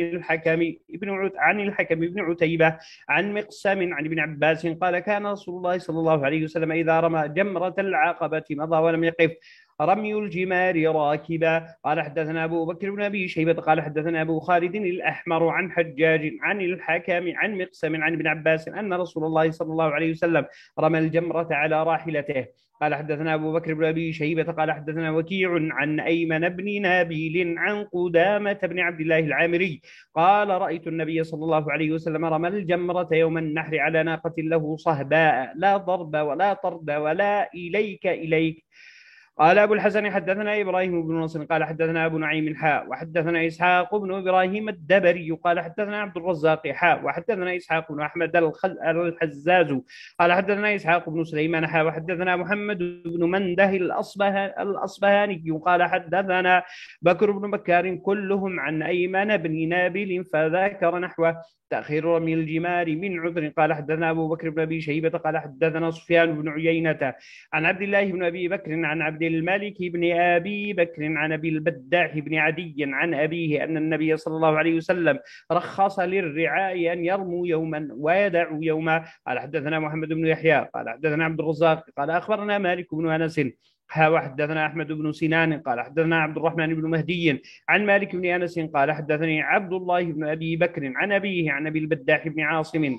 الحكم بن عتيبة عن مقسم عن ابن عباس قال كان رسول الله صلى الله عليه وسلم إذا رمى جمرة العقبة مضى ولم يقف رمي الجمار راكبا. قال حدثنا أبو بكر بن أبي شيبة قال حدثنا أبو خالد الأحمر عن حجاج عن الحكم عن مقسم عن ابن عباس أن رسول الله صلى الله عليه وسلم رمى الجمرة على راحلته. قال حدثنا أبو بكر بن أبي شيبة قال حدثنا وكيع عن أيمن بن نابيل عن قدامة بن عبد الله العامري قال رأيت النبي صلى الله عليه وسلم رمى الجمرة يوم النحر على ناقة له صهباء لا ضرب ولا طرد ولا إليك. قال أبو الحسن حدثنا إبراهيم بن نصر قال حدثنا أبو نعيم حاء وحدثنا إسحاق بن إبراهيم الدبري قال حدثنا عبد الرزاق حاء وحدثنا إسحاق بن أحمد الحزاز قال حدثنا إسحاق بن سليمان حاء وحدثنا محمد بن منده الأصبهاني قال حدثنا بكر بن بكار كلهم عن أيمن بن نابل فذكر نحوه. تأخير رمي الجمار من عذر. قال حدثنا أبو بكر بن أبي شيبة قال حدثنا سفيان بن عيينة عن عبد الله بن أبي بكر عن عبد الملك بن أبي بكر عن أبي البداح بن عدي عن أبيه أن النبي صلى الله عليه وسلم رخص للرعاء أن يرموا يوما ويدعوا يوما. قال حدثنا محمد بن يحيى قال حدثنا عبد الرزاق قال أخبرنا مالك بن أنس وحدثنا أحمد بن سنان قال حدثنا عبد الرحمن بن مهدي عن مالك بن أنس قال حدثني عبد الله بن أبي بكر عن أبيه عن أبي البداح بن عاصم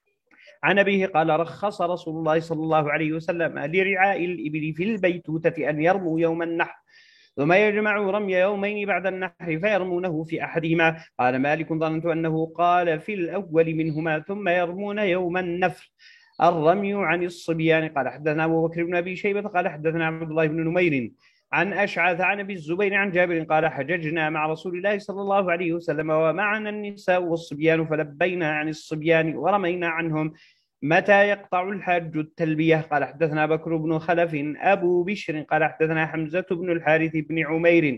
عن أبيه قال رخص رسول الله صلى الله عليه وسلم لرعاء الإبل في البيتوتة أن يرموا يوم النحر ثم يجمعوا رمي يومين بعد النحر فيرمونه في أحدهما. قال مالك ظننت أنه قال في الأول منهما ثم يرمون يوم النفر الرمي عن الصبيان. قال حدثنا أبو بكر بن أبي شيبة قال حدثنا عبد الله بن نمير عن أشعث عن أبي الزبير عن جابر قال حججنا مع رسول الله صلى الله عليه وسلم ومعنا النساء والصبيان فلبينا عن الصبيان ورمينا عنهم. متى يقطع الحاج التلبية؟ قال حدثنا بكر بن خلف أبو بشر قال حدثنا حمزة بن الحارث بن عمير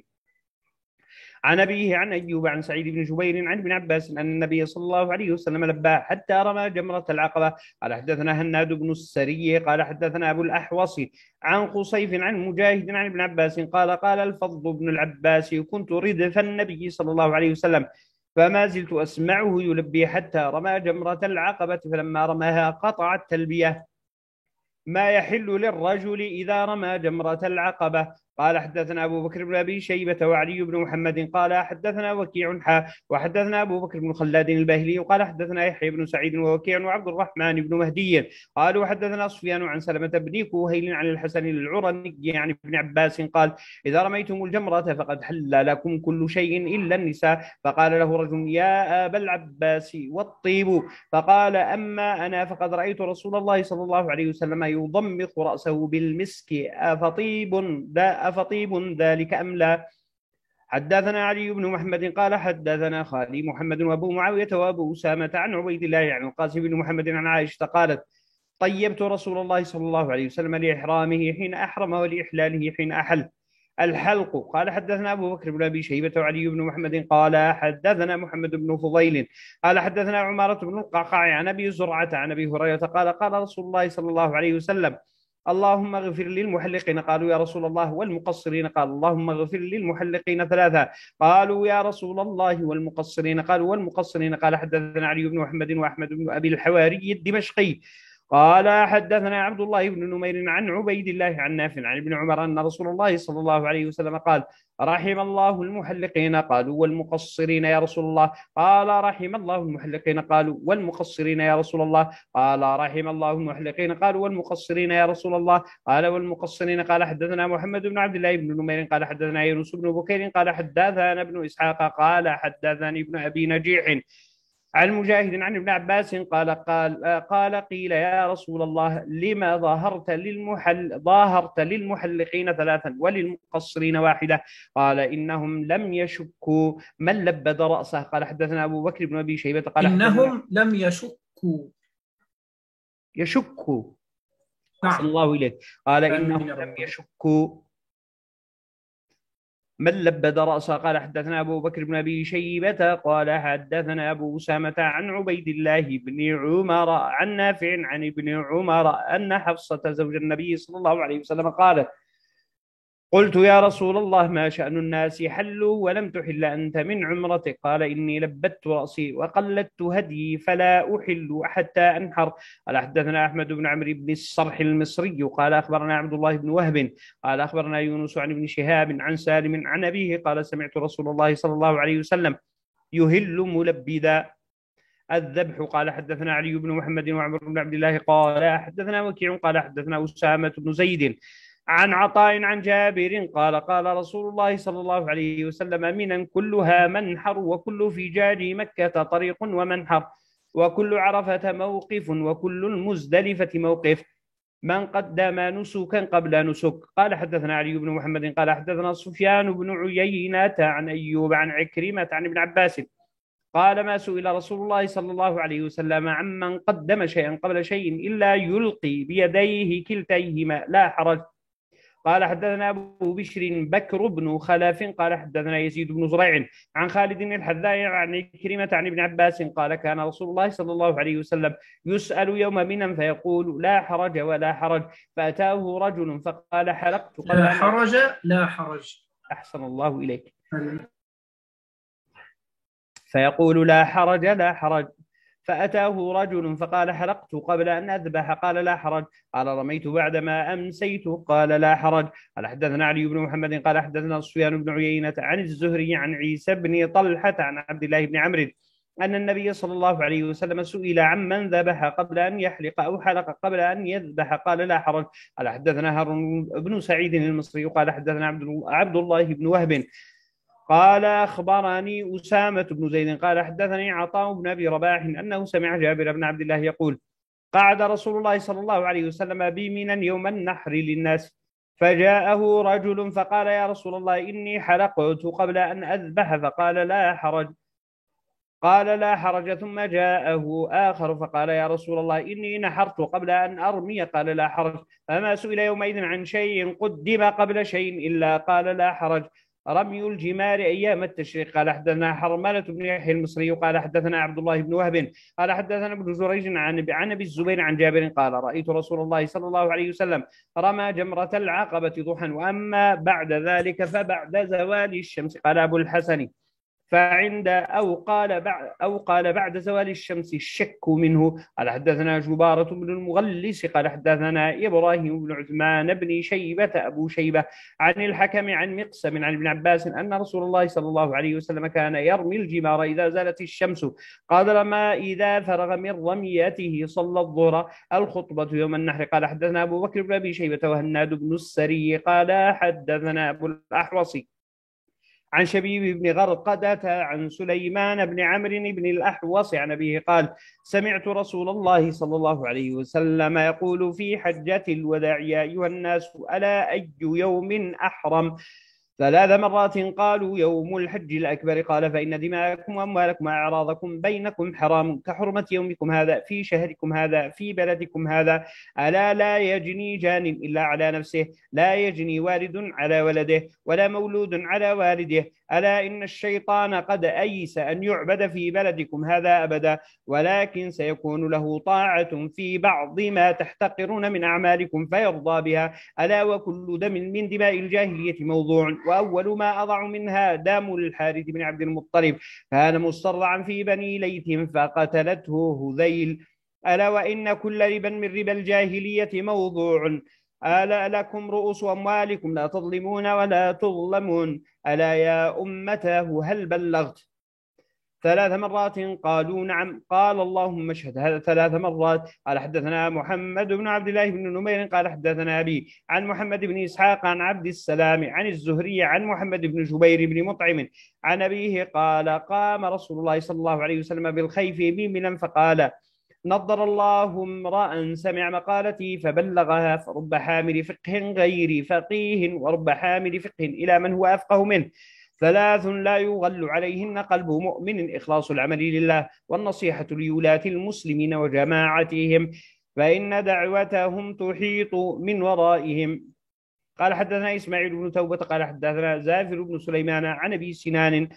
عن أبيه عن أيوب عن سعيد بن جبير عن ابن عباس أن النبي صلى الله عليه وسلم لبى حتى رمى جمرة العقبة. قال حدثنا هناد بن السري قال حدثنا أبو الأحوص عن قصيف عن مجاهد عن ابن عباس قال الفضل بن العباس كنت ردف النبي صلى الله عليه وسلم فما زلت أسمعه يلبي حتى رمى جمرة العقبة فلما رماها قطع التلبية. ما يحل للرجل إذا رمى جمرة العقبة. قال حدثنا أبو بكر بن أبي شيبة وعلي بن محمد قال حدثنا وكيع وحدثنا أبو بكر بن خلاد الباهلي قال حدثنا يحيى بن سعيد ووكيع وعبد الرحمن بن مهدي قالوا حدثنا سفيان عن سلمة بن كوهيل عن الحسن العرني عن ابن عباس قال إذا رميتم الجمرة فقد حل لكم كل شيء إلا النساء. فقال له رجل يا أبا العباس والطيب؟ فقال أما أنا فقد رأيت رسول الله صلى الله عليه وسلم يضمخ رأسه بالمسك أفطيب ذلك أم لا؟ حدثنا علي بن محمد قال حدثنا خالي محمد وأبو معاوية وأبو أسامة عن عبيد الله عن القاسم بن محمد عن عائشة قالت طيبت رسول الله صلى الله عليه وسلم لإحرامه حين أحرم ولإحلاله حين أحل. الحلق. قال حدثنا أبو بكر بن أبي شيبة وعلي بن محمد قال حدثنا محمد بن فضيل قال حدثنا عمارة بن القعقاع عن أبي زرعة عن أبي هريرة قال رسول الله صلى الله عليه وسلم اللهم اغفر للمحلقين. قالوا يا رسول الله والمقصرين؟ قال اللهم اغفر للمحلقين ثلاثة. قالوا يا رسول الله والمقصرين؟ قالوا والمقصرين. قال حدثنا علي بن محمد وأحمد بن أبي الحواري الدمشقي قال حدثنا عبد الله بن نمير عن عبيد الله عن نافع عن ابن عمر أن رسول الله صلى الله عليه وسلم قال رحم الله المحلقين. قالوا والمقصرين يا رسول الله؟ قال رحم الله المحلقين. قالوا والمقصرين يا رسول الله؟ قال رحم الله المحلقين. قالوا والمقصرين يا رسول الله؟ قال والمقصرين. قال حدثنا محمد بن عبد الله بن نمير قال حدثنا يونس بن بكير قال حدثنا ابن إسحاق قال حدثني ابن أبي نجيح عن مجاهد عن ابن عباس قال قيل يا رسول الله لما ظاهرت للمحلقين ثلاثا وللمقصرين واحدة؟ قال إنهم لم يشكوا من لبد رأسه. قال حدثنا أبو بكر بن أبي شيبة قال إنهم لم يشكوا. نعم. صلى الله إليك. قال إنهم لم يشكوا من لبد رأسه. قال حدثنا أبو بكر بن أبي شيبة قال حدثنا أبو أسامة عن عبيد الله بن عمر عن نافع عن ابن عمر أن حفصة زوج النبي صلى الله عليه وسلم قالت قلت يا رسول الله ما شأن الناس حلوا ولم تحل أنت من عمرتك؟ قال إني لبت رأسي وقلدت هدي فلا أحل حتى أنحر. قال حدثنا أحمد بن عمرو بن الصرح المصري قال أخبرنا عبد الله بن وهب قال أخبرنا يونس عن ابن شهاب عن سالم عن أبيه قال سمعت رسول الله صلى الله عليه وسلم يهل ملبدا الذبح. قال حدثنا علي بن محمد وعمر بن عبد الله قال حدثنا وكيع قال حدثنا أسامة بن زيد عن عطاء عن جابر قال قال رسول الله صلى الله عليه وسلم منا كلها منحر وكل فجاج مكة طريق ومنحر وكل عرفة موقف وكل المزدلفة موقف من قدم نسكا قبل نسك. قال حدثنا علي بن محمد قال حدثنا سفيان بن عيينة عن أيوب عن عكرمة عن ابن عباس قال ما سئل رسول الله صلى الله عليه وسلم عمن قدم شيئا قبل شيء إلا يلقي بيديه كلتيهما لا حرج. قال حدثنا أبو بشر بكر بن خلاف قال حدثنا يزيد بن زريع عن خالد الحذاء عن كريمة عن ابن عباس قال كان رسول الله صلى الله عليه وسلم يسأل يوم منا فيقول لا حرج ولا حرج فأتاه رجل فقال حلقت قبل لا حرج لا حرج. أحسن الله إليك. فيقول لا حرج لا حرج فأتاه رجل فقال حلقت قبل أن أذبح قال لا حرج. قال رميت بعدما أمسيت قال لا حرج. قال حدثنا علي بن محمد قال حدثنا سفيان بن عيينة عن الزهري عن عيسى بن طلحة عن عبد الله بن عمرو أن النبي صلى الله عليه وسلم سئل عمن ذبح قبل أن يحلق أو حلق قبل أن يذبح قال لا حرج. قال حدثنا هارون بن سعيد المصري قال حدثنا عبد الله بن وهب قال أخبرني أسامة بن زيد قال حدثني عطاء بن أبي رباح أنه سمع جابر بن عبد الله يقول قعد رسول الله صلى الله عليه وسلم بمنا يوم النحر للناس فجاءه رجل فقال يا رسول الله إني حلقت قبل أن أذبح فقال لا حرج. قال لا حرج. ثم جاءه آخر فقال يا رسول الله إني نحرت قبل أن أرمي قال لا حرج. فما سئل يومئذ عن شيء قدم قبل شيء إلا قال لا حرج. رمي الجمار أيام التشريق. قال حدثنا حرملة بن يحيى المصري قال حدثنا عبد الله بن وهب قال حدثنا ابن جريج عن أبي الزبير عن جابر قال رأيت رسول الله صلى الله عليه وسلم رمى جمرة العقبة ضحى وأما بعد ذلك فبعد زوال الشمس. قال أبو الحسن فعند أو قال بعد زوال الشمس الشك منه. قال حدثنا جبارة بن المغلس قال حدثنا إبراهيم بن عثمان بن شيبة أبو شيبة عن الحكم عن مقسم عن ابن عباس أن رسول الله صلى الله عليه وسلم كان يرمي الجمار إذا زالت الشمس. قال ما إذا فرغ من رميته صلى الظهر الخطبة يوم النحر. قال حدثنا أبو بكر بن أبي شيبة وهناد بن السري قال حدثنا أبو الأحوص عن شبيب بن غرقدة عن سليمان بن عمرو بن الأحوص عن أبيه قال سمعت رسول الله صلى الله عليه وسلم يقول في حجة الوداع يا أيها الناس ألا أي يوم أحرم 3 مرات قالوا يوم الحج الأكبر. قال فإن دماءكم وأموالكم وأعراضكم بينكم حرام كحرمة يومكم هذا في شهركم هذا في بلدكم هذا. ألا لا يجني جان إلا على نفسه لا يجني والد على ولده ولا مولود على والده. ألا إن الشيطان قد أيس أن يعبد في بلدكم هذا أبدا ولكن سيكون له طاعة في بعض ما تحتقرون من أعمالكم فيرضى بها. ألا وكل دم من دماء الجاهلية موضوع وأول ما أضع منها دام الحارث بن عبد المطلب كان مسترضعا في بني ليث فقتلته هذيل. ألا وإن كل ربا من ربا الجاهلية موضوع. ألا لكم رؤوس أموالكم لا تظلمون ولا تظلمون. ألا يا أمته هل بلغت 3 مرات قالوا نعم. قال اللهم اشهد هذا 3 مرات. قال حدثنا محمد بن عبد الله بن نمير قال حدثنا أبي عن محمد بن إسحاق عن عبد السلام عن الزهري عن محمد بن جبير بن مطعم عن أبيه قال قام رسول الله صلى الله عليه وسلم بالخيف بمنا فقال نضر الله امرأ سمع مقالتي فبلغها فرب حامل فقه غير فقيه ورب حامل فقه إلى من هو أفقه منه. 3 لا يغل عليهن قلب مؤمن إخلاص العمل لله والنصيحة لولاة المسلمين وجماعتهم فإن دعوتهم تحيط من ورائهم. قال حدثنا إسماعيل بن توبة قال حدثنا زافر بن سليمان عن أبي سنان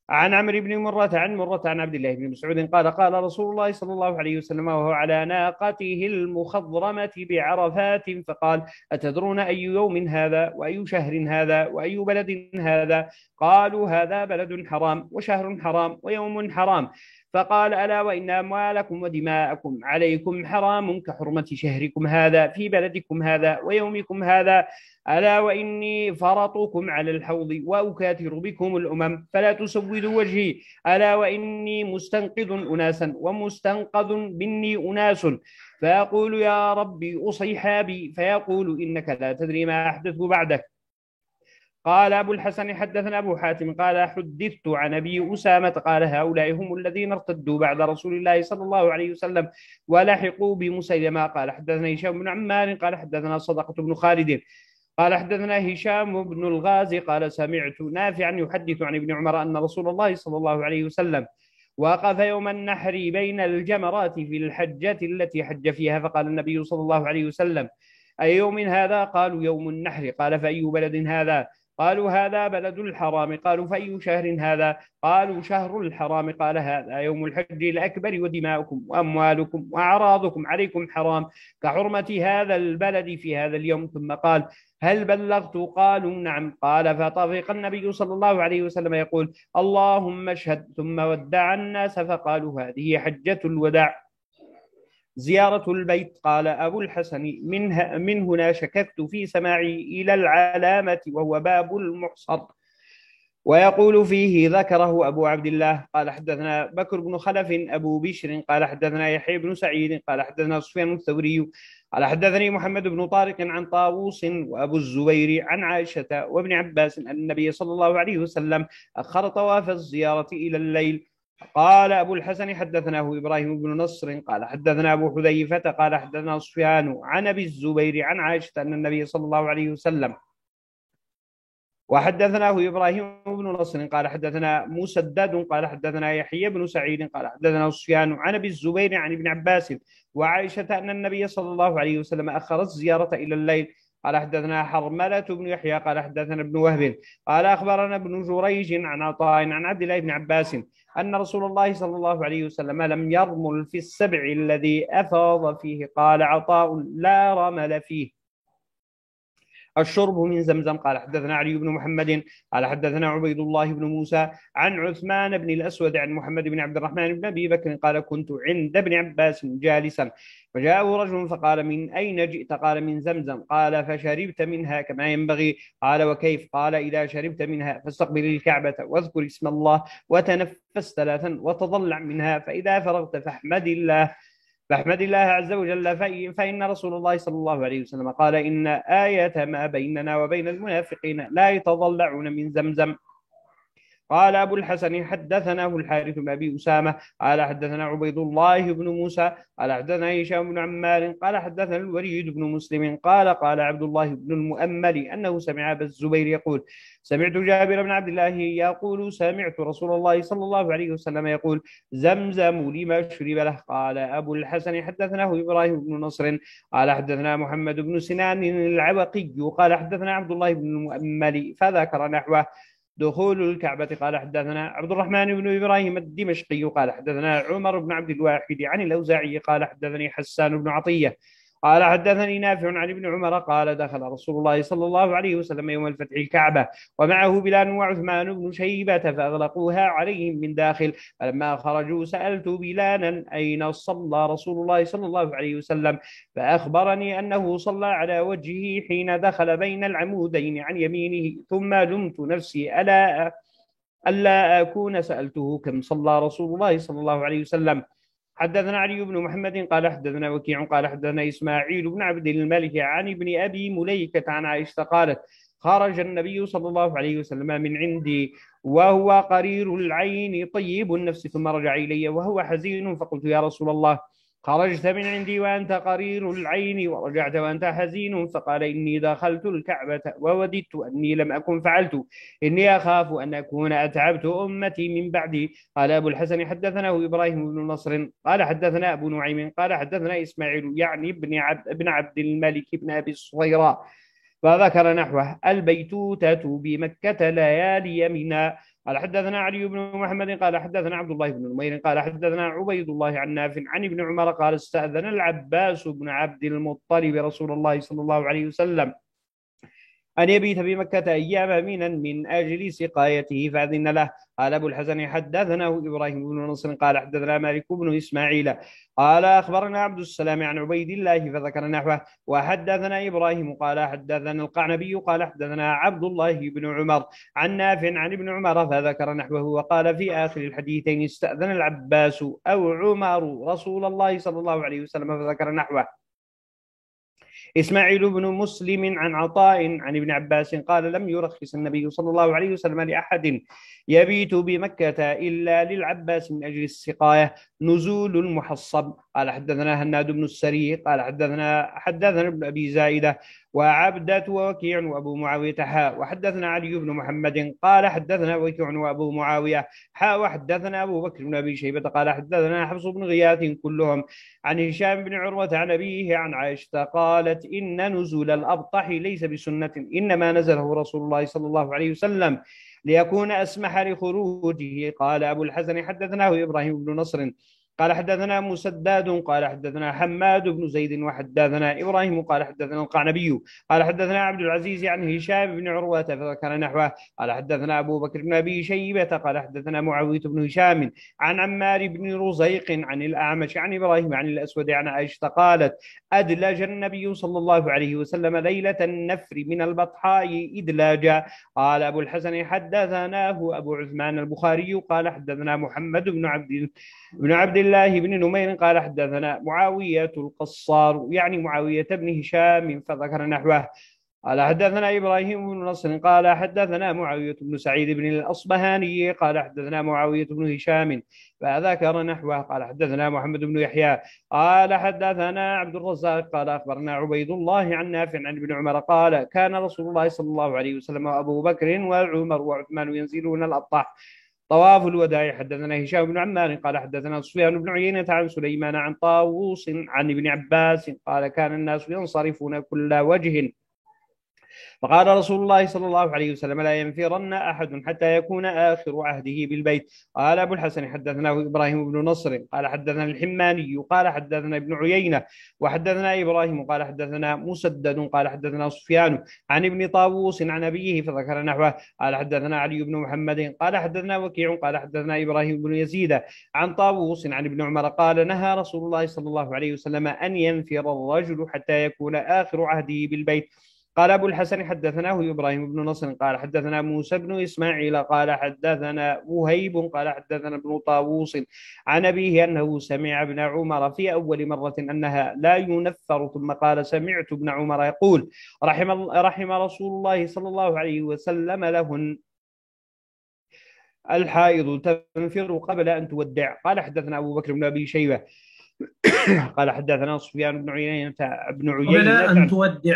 عن عمرو بن مرة عن عبد الله بن مسعود قال قال رسول الله صلى الله عليه وسلم وهو على ناقته المخضرمة بعرفات فقال: أتدرون أي يوم هذا وأي شهر هذا وأي بلد هذا؟ قالوا: هذا بلد حرام وشهر حرام ويوم حرام. فقال: ألا وإن أموالكم ودماءكم عليكم حرام كحرمة شهركم هذا في بلدكم هذا ويومكم هذا. ألا وإني فرطكم على الحوض وأكاثر بكم الأمم فلا تسودوا وجهي. ألا وإني مستنقذ أناسا ومستنقذ مني أناس، فأقول: يا ربي أصيحابي، فيقول: إنك لا تدري ما أحدث بعدك. قال أبو الحسن حدثنا أبو حاتم قال حدثت عن أبي أسامة قال: هؤلاء هم الذين ارتدوا بعد رسول الله صلى الله عليه وسلم ولحقوا بمسيلمة. قال حدثنا هشام بن عمار قال حدثنا صدقة بن خالد قال حدثنا هشام بن الغازي قال سمعت نافعا يحدث عن ابن عمر أن رسول الله صلى الله عليه وسلم وقف يوم النحر بين الجمرات في الحجة التي حج فيها، فقال النبي صلى الله عليه وسلم: أي يوم هذا؟ قالوا: يوم النحر. قال: فأي بلد هذا؟ قالوا: هذا بلد الحرام. قالوا: فأي شهر هذا؟ قالوا: شهر الحرام. قال: هذا يوم الحج الأكبر، ودماؤكم وأموالكم وأعراضكم عليكم حرام كحرمة هذا البلد في هذا اليوم. ثم قال: هل بلغت؟ قالوا: نعم. قال: فطفق النبي صلى الله عليه وسلم يقول: اللهم اشهد. ثم ودع الناس فقالوا: هذه حجة الوداع. زيارة البيت. قال أبو الحسن: من هنا شككت في سماعي إلى العلامة وهو باب المحصر، ويقول فيه ذكره أبو عبد الله. قال حدثنا بكر بن خلف أبو بشر قال حدثنا يحيى بن سعيد قال حدثنا سفيان الثوري قال حدثني محمد بن طارق عن طاووس وأبو الزبير عن عائشة وابن عباس أن النبي صلى الله عليه وسلم أخر طواف الزيارة إلى الليل. قال أبو الحسن حدثناه إبراهيم بن نصر قال حدثنا أبو حذيفة قال حدثنا سفيان عن أبي الزبير عن عائشة أن النبي صلى الله عليه وسلم وحدثناه إبراهيم بن نصر قال حدثنا مسدد قال حدثنا يحيى بن سعيد قال حدثنا سفيان عن أبي الزبير عن ابن عباس وعائشة أن النبي صلى الله عليه وسلم أخر الزيارة إلى الليل. قال حدثنا حرملة بن يحيى قال حدثنا ابن وهب قال أخبرنا ابن جريج عن عطاء عن عبد الله بن عباس أن رسول الله صلى الله عليه وسلم لم يرمل في السبع الذي أفاض فيه. قال عطاء: لا رمل فيه. الشرب من زمزم. قال حدثنا علي بن محمد قال حدثنا عبيد الله بن موسى عن عثمان بن الأسود عن محمد بن عبد الرحمن بن أبي بكر قال: كنت عند ابن عباس جالسا فجاءه رجل فقال: من أين جئت؟ قال: من زمزم. قال: فشربت منها كما ينبغي؟ قال: وكيف؟ قال: إذا شربت منها فاستقبل الكعبة واذكر اسم الله وتنفس ثلاثا وتضلع منها، فإذا فرغت فاحمد الله عز وجل فإن رسول الله صلى الله عليه وسلم قال: إن آية ما بيننا وبين المنافقين لا يتضلعون من زمزم. قال أبو الحسن حدثناه الحارث بن أبي أسامة قال حدثنا عبيد الله بن موسى قال حدثنا هشام بن عمار قال حدثنا الوليد بن مسلم قال عبد الله بن المؤمل أنه سمع أبا الزبير يقول: سمعت جابر بن عبد الله يقول: سمعت رسول الله صلى الله عليه وسلم يقول: زمزم لما شرب له. قال أبو الحسن حدثناه إبراهيم بن نصر قال حدثنا محمد بن سنان العبقي قال حدثنا عبد الله بن المؤمل فذكر نحوه. دخول الكعبة. قال حدثنا عبد الرحمن بن إبراهيم الدمشقي قال حدثنا عمر بن عبد الواحد عن الأوزاعي قال حدثني حسان بن عطية قال حدثني نافع عن ابن عمر قال: دخل رسول الله صلى الله عليه وسلم يوم الفتح الكعبة ومعه بلال وعثمان بن شيبة فأغلقوها عليهم من داخل، فلما خرجوا سألت بلالا: أين صلى رسول الله صلى الله عليه وسلم؟ فأخبرني أنه صلى على وجهه حين دخل بين العمودين عن يمينه، ثم لمت نفسي ألا أكون سألته: كم صلى رسول الله صلى الله عليه وسلم؟ حدثنا علي بن محمد قال حدثنا وكيع قال حدثنا إسماعيل بن عبد الملك عن ابن أبي مليكة عن عائشة قالت: خرج النبي صلى الله عليه وسلم من عندي وهو قرير العين طيب النفس، ثم رجع إلي وهو حزين، فقلت: يا رسول الله، خرجت من عندي وأنت قرير العين ورجعت وأنت حزين؟ فقال: إني دخلت الكعبة ووددت أني لم أكن فعلت، إني أخاف أن أكون أتعبت أمتي من بعدي. قال أبو الحسن حدثناه إبراهيم بن نصر قال حدثنا أبو نعيم قال حدثنا إسماعيل يعني ابن عبد الملك بن أبي الصهيراء فذكر نحوه. البيتوتة بمكة ليالي منى. قال حدثنا علي بن محمد قال حدثنا عبد الله بن نمير قال حدثنا عبيد الله عن نافع عن ابن عمر قال استأذن العباس بن عبد المطلب رسول الله صلى الله عليه وسلم أن يبيت بمكة أيام منا من أجل سقايته فأذن له. قال أبو الحسن حدثنا إبراهيم بن نصر قال حدثنا مالك بن إسماعيل قال أخبرنا عبد السلام عن عبيد الله فذكر نحوه. وحدثنا إبراهيم قال حدثنا القعنبي قال حدثنا عبد الله بن عمر عن نافع عن ابن عمر فذكر نحوه. وقال في آخر الحديثين استأذن العباس أو عمر رسول الله صلى الله عليه وسلم فذكر نحوه. إسماعيل بن مسلم عن عطاء عن ابن عباس قال لم يرخص النبي صلى الله عليه وسلم لأحد يبيت بمكة إلا للعباس من أجل السقاية نزول المحصب. قال حدثنا هناد بن السري قال حدثنا ابن أبي زائدة وعبدة ووكيع وأبو معاوية وحدثنا علي بن محمد قال حدثنا وكيع وأبو معاوية وحدثنا أبو بكر بن أبي شيبة قال حدثنا حفص بن غياث كلهم عن هشام بن عروة عن أبيه عن عائشة قالت إن نزول الأبطح ليس بسنة إنما نزله رسول الله صلى الله عليه وسلم ليكون أسمح لخروجه. قال أبو الحسن حدثناه إبراهيم بن نصر قال حدثنا مسداد قال حدثنا حماد بن زيد وحدثنا إبراهيم قال حدثنا القعنبي قال حدثنا عبد العزيز عن هشام بن عروة فذكر نحوه. قال حدثنا أبو بكر بن أبي شيبة قال حدثنا معاوية بن هشام عن عمار بن رزيق عن الأعمش عن إبراهيم عن الأسود عن عائشة قالت أدلج النبي صلى الله عليه وسلم ليلة النفر من البطحاء إدلاجا. قال أبو الحسن حدثناه أبو عثمان البخاري قال حدثنا محمد بن عبد الله بن نمير قال حدثنا معاوية القصار يعني معاوية بن هشام فذكر نحوه. قال حدثنا إبراهيم بن نصر قال حدثنا معاوية بن سعيد بن الأصبهاني قال حدثنا معاوية بن هشام فذكر نحوه. قال حدثنا محمد بن يحيى قال حدثنا عبد الرزاق قال أخبرنا عبيد الله عن نافع عن ابن عمر قال كان رسول الله صلى الله عليه وسلم وأبو بكر وعمر وعثمان ينزلون الأبطح طواف الوداع. حدثنا هشام بن عمار قال حدثنا سفيان بن عيينة عن سليمان عن طاووس عن ابن عباس قال كان الناس ينصرفون كل وجه فقال رسول الله صلى الله عليه وسلم لا ينفرن أحد حتى يكون آخر عهده بالبيت. قال أبو الحسن حدثناه إبراهيم بن نصر قال حدثنا الحماني قال حدثنا ابن عيينة وحدثنا إبراهيم قال حدثنا مسدد قال حدثنا سفيان عن ابن طاووس عن أبيه فذكر نحوه. قال حدثنا علي بن محمد قال حدثنا وكيع قال حدثنا إبراهيم بن يزيد عن طاووس عن ابن عمر قال نهى رسول الله صلى الله عليه وسلم أن ينفر الرجل حتى يكون آخر عهده بالبيت. قال أبو الحسن حدثناه إبراهيم بن نصر قال حدثنا موسى بن إسماعيل قال حدثنا وهيب قال حدثنا ابن طاووس عن أبيه أنه سمع ابن عمر في أول مرة أنها لا ينفر ثم قال سمعت ابن عمر يقول رحم رسول الله صلى الله عليه وسلم لهن الحائض تنفر قبل أن تودع. قال حدثنا أبو بكر بن أبي شيبة قال حدثنا سفيان بن عيينة قبل أن تودع.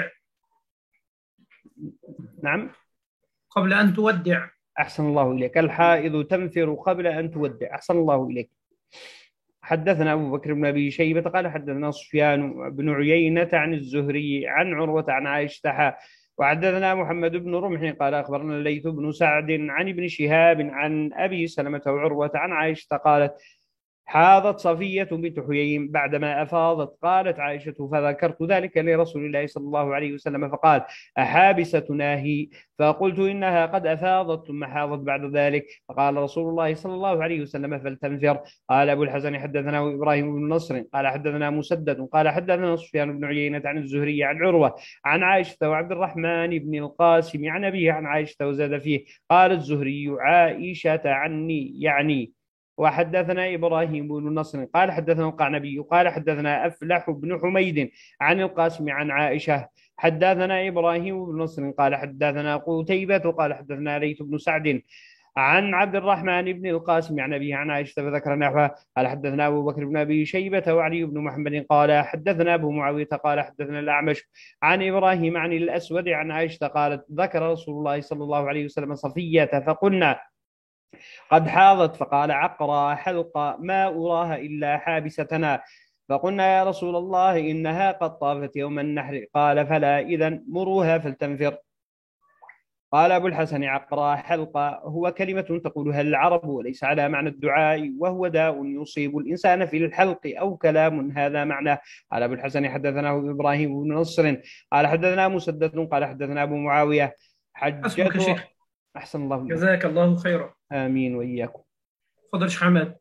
نعم قبل أن تودع. أحسن الله إليك. الحائض تنفر قبل أن تودع. أحسن الله إليك. حدثنا أبو بكر بن أبي شيبة قال حدثنا سفيان بن عيينة عن الزهري عن عروة عن عائشة وحدثنا محمد بن رمح قال أخبرنا الليث بن سعد عن ابن شهاب عن أبي سلمة وعروة عن عائشة قالت حاضت صفية بنت حيي بعدما أفاضت. قالت عائشة فذكرت ذلك لرسول الله صلى الله عليه وسلم فقال أحابستنا هي؟ فقلت إنها قد أفاضت ثم حاضت بعد ذلك. فقال رسول الله صلى الله عليه وسلم فلتنفر. قال أبو الحسن حدثنا إبراهيم بن نصر قال حدثنا مسدد قال حدثنا سفيان بن عيينة عن الزهري عن عروة عن عائشة وعبد الرحمن بن القاسم عن أبيه عن عائشة وزاد فيه. قال الزهري عائشة عني يعني. وحدثنا إبراهيم بن نصر قال حدثنا القعنبي قال حدثنا أفلح بن حميد عن القاسم عن عائشة. حدثنا إبراهيم بن نصر قال حدثنا قتيبة قال حدثنا ليث بن سعد عن عبد الرحمن بن القاسم عن أبيه عن عائشة فذكر نحوه. قال حدثنا أبو بكر بن أبي شيبة وعلي بن محمد قال حدثنا أبو معاوية قال حدثنا الأعمش عن إبراهيم عن الأسود عن عائشة قالت ذكر رسول الله صلى الله عليه وسلم صفية فقلنا قد حاضت فقال عقرى حلقة ما أراها إلا حابستنا فقلنا يا رسول الله إنها قد طافت يوم النحر. قال فلا، إذن مروها فلتنفر. قال أبو الحسن عقرى حلقة هو كلمة تقولها العرب وليس على معنى الدعاء، وهو داء يصيب الإنسان في الحلق أو كلام هذا معناه. قال أبو الحسن حدثنا إبراهيم بن نصر قال حدثنا مسدد قال حدثنا أبو معاوية حسبك حجة. شيخ، أحسن الله إليك. جزاك الله خيرا. آمين وإياكم. تفضل شيخ حماد.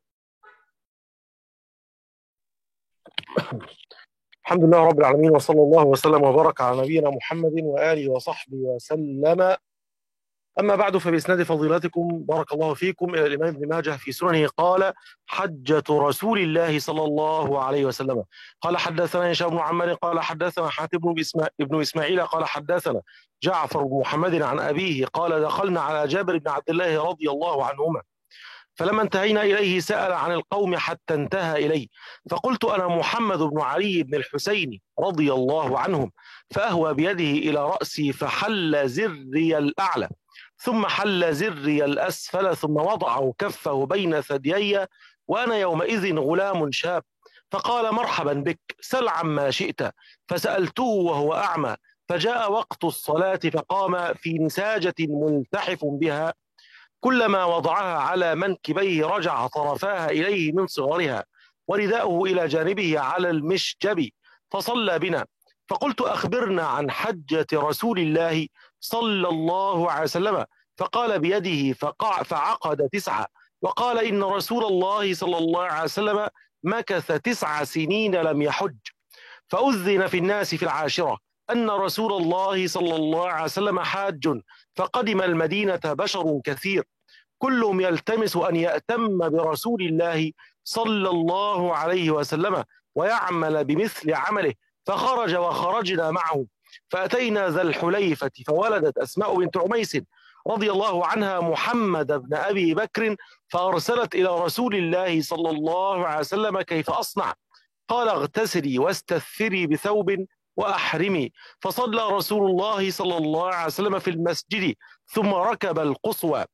الحمد لله رب العالمين، وصلى الله وسلم وبارك على نبينا محمد وآله وصحبه وسلم. أما بعد، فبإسناد فضيلتكم بارك الله فيكم إلى الإمام ابن ماجه في سننه قال: حجة رسول الله صلى الله عليه وسلم. قال حدثنا هشام بن عمار قال حدثنا حاتم بن إسماعيل قال حدثنا جعفر بن محمد عن أبيه قال: دخلنا على جابر بن عبد الله رضي الله عنهما، فلما انتهينا إليه سأل عن القوم حتى انتهى إلي، فقلت: أنا محمد بن علي بن الحسين رضي الله عنهم. فأهوى بيده إلى رأسي فحل زري الأعلى ثم حل زري الأسفل ثم وضع كفه بين ثديي وأنا يومئذ غلام شاب، فقال: مرحبا بك، سل عما شئت. فسألته وهو أعمى، فجاء وقت الصلاة فقام في نساجة ملتحف بها، كلما وضعها على منكبيه رجع طرفاها إليه من صغرها، ورداؤه إلى جانبه على المشجب، فصلى بنا. فقلت: أخبرنا عن حجة رسول الله صلى الله عليه وسلم. فقال بيده فعقد 9، وقال: إن رسول الله صلى الله عليه وسلم مكث 9 سنين لم يحج. فأذن في الناس في العاشرة أن رسول الله صلى الله عليه وسلم حاج، فقدم المدينة بشر كثير كلهم يلتمس أن يأتم برسول الله صلى الله عليه وسلم ويعمل بمثل عمله، فخرج وخرجنا معه، فأتينا ذا الحليفة، فولدت أسماء بنت عميس رضي الله عنها محمد بن أبي بكر، فأرسلت إلى رسول الله صلى الله عليه وسلم: كيف أصنع؟ قال: اغتسلي واستثري بثوب وأحرمي. فصلى رسول الله صلى الله عليه وسلم في المسجد، ثم ركب القصوى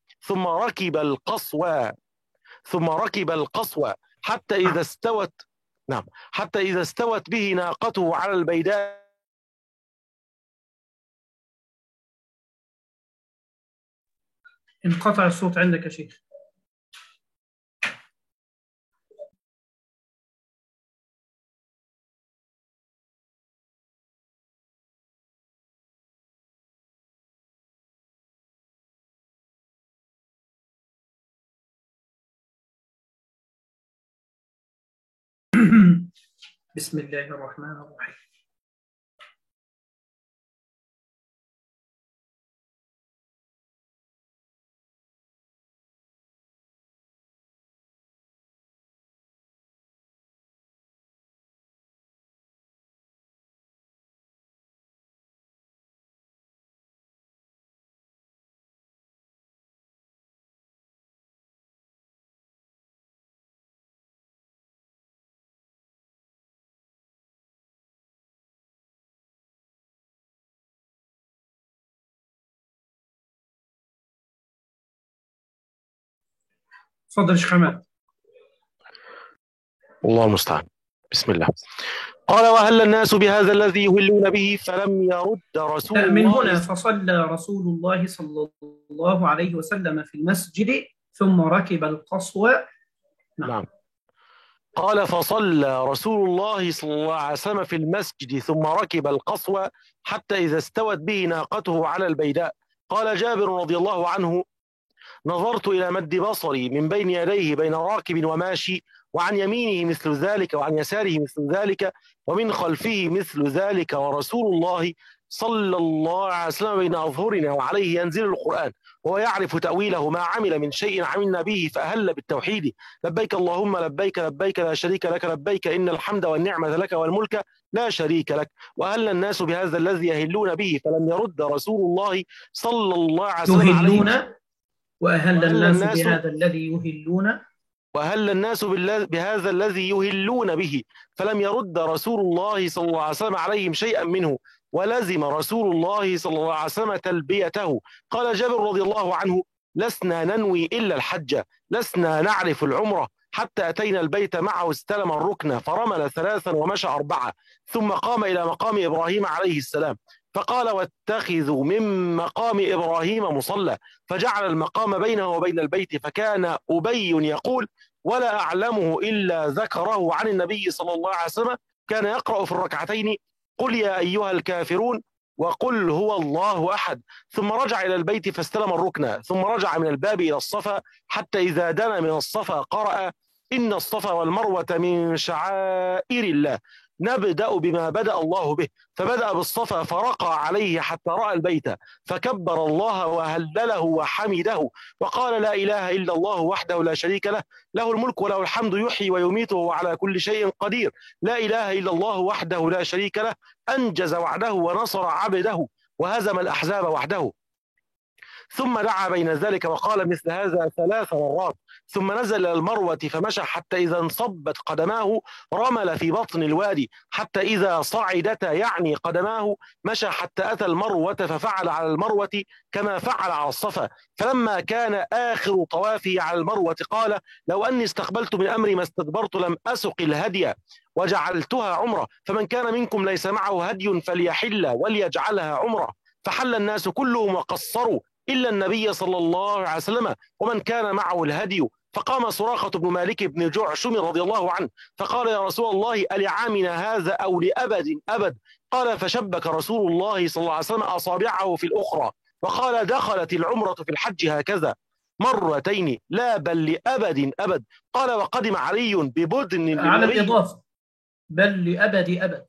حتى إذا استوت به ناقته على البيداء. انقطع الصوت عندك يا شيخ. بسم الله الرحمن الرحيم. تفضل شيخ حماد. الله المستعان. بسم الله. قال: وهل الناس بهذا الذي يهلون به فلم يرد رسول الله. من هنا فصلى رسول الله صلى الله عليه وسلم في المسجد ثم ركب القصوى. نعم. قال: فصلى رسول الله صلى الله عليه وسلم في المسجد ثم ركب القصوى حتى إذا استوت به ناقته على البيداء. قال جابر رضي الله عنه: نظرت إلى مد بصري من بين يديه بين راكب وماشي، وعن يمينه مثل ذلك وعن يساره مثل ذلك ومن خلفه مثل ذلك، ورسول الله صلى الله عليه وسلم بين أظهرنا وعليه ينزل القرآن وهو يعرف تأويله، ما عمل من شيء عملنا به، فأهل بالتوحيد: لبيك اللهم لبيك، لبيك لا شريك لك لبيك، إن الحمد والنعمة لك والملك لا شريك لك. وأهل الناس بهذا الذي يهلون به فلم يرد رسول الله صلى الله عليه وسلم يهلون. وأهل الناس بهذا الذي يهلون. وأهل الناس بهذا الذي يهلون به فلم يرد رسول الله صلى الله عليه وسلم عليهم شيئا منه، ولزم رسول الله صلى الله عليه وسلم تلبيته. قال جابر رضي الله عنه: لسنا ننوي إلا الحج، لسنا نعرف العمرة، حتى أتينا البيت معه استلم الركن فرمل 3 ومشى 4 ثم قام إلى مقام إبراهيم عليه السلام فقال واتخذوا من مقام إبراهيم مصلى فجعل المقام بينه وبين البيت فكان أبي يقول ولا أعلمه إلا ذكره عن النبي صلى الله عليه وسلم كان يقرأ في الركعتين قل يا أيها الكافرون وقل هو الله أحد ثم رجع إلى البيت فاستلم الركن ثم رجع من الباب إلى الصفا حتى إذا دنا من الصفا قرأ إن الصفا والمروة من شعائر الله نبدأ بما بدأ الله به فبدأ بالصفا فرقى عليه حتى رأى البيت فكبر الله وهلله وحمده وقال لا إله إلا الله وحده لا شريك له له الملك وله الحمد يحيي ويميت وهو على كل شيء قدير لا إله إلا الله وحده لا شريك له أنجز وعده ونصر عبده وهزم الأحزاب وحده ثم دعا بين ذلك وقال مثل هذا 3 مرات ثم نزل إلى المروة فمشى حتى إذا انصبت قدماه رمل في بطن الوادي حتى إذا صعدتا يعني قدماه مشى حتى أتى المروة ففعل على المروة كما فعل على الصفا فلما كان آخر طوافه على المروة قال لو أني استقبلت من أمري ما استدبرت لم أسق الهدي وجعلتها عمرة فمن كان منكم ليس معه هدي فليحل وليجعلها عمرة فحل الناس كلهم وقصروا إلا النبي صلى الله عليه وسلم ومن كان معه الهدي فقام سراقة بن مالك بن جعشم رضي الله عنه فقال يا رسول الله ألعامنا هذا أو لأبد أبد قال فشبك رسول الله صلى الله عليه وسلم أصابعه في الأخرى وقال دخلت العمرة في الحج هكذا مرتين لا بل لأبد أبد قال وقدم علي ببدن على الإضافة بل لأبد أبد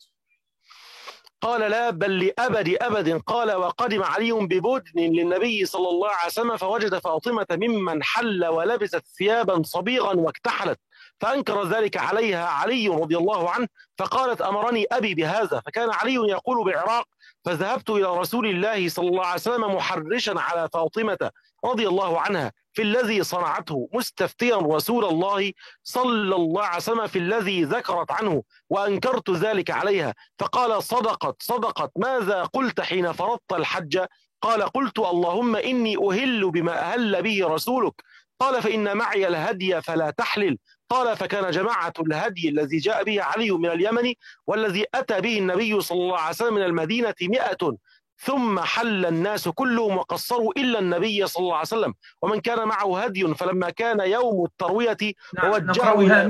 قال لا بل لأبد أبد قال وقدم علي ببدن للنبي صلى الله عليه وسلم فوجد فاطمة ممن حل ولبست ثيابا صبيغا واكتحلت فأنكر ذلك عليها علي رضي الله عنه فقالت أمرني أبي بهذا فكان علي يقول بالعراق فذهبت إلى رسول الله صلى الله عليه وسلم محرشا على فاطمة رضي الله عنها في الذي صنعته مستفتيا رسول الله صلى الله عليه وسلم في الذي ذكرت عنه وأنكرت ذلك عليها فقال صدقت ماذا قلت حين فرضت الحج قال قلت اللهم إني أهل بما أهل به رسولك قال فإن معي الهدي فلا تحلل قال فكان جماعة الهدي الذي جاء به علي من اليمن والذي أتى به النبي صلى الله عليه وسلم من المدينة 100 ثم حل الناس كلهم وقصروا إلا النبي صلى الله عليه وسلم ومن كان معه هدي فلما كان يوم التروية نقرأها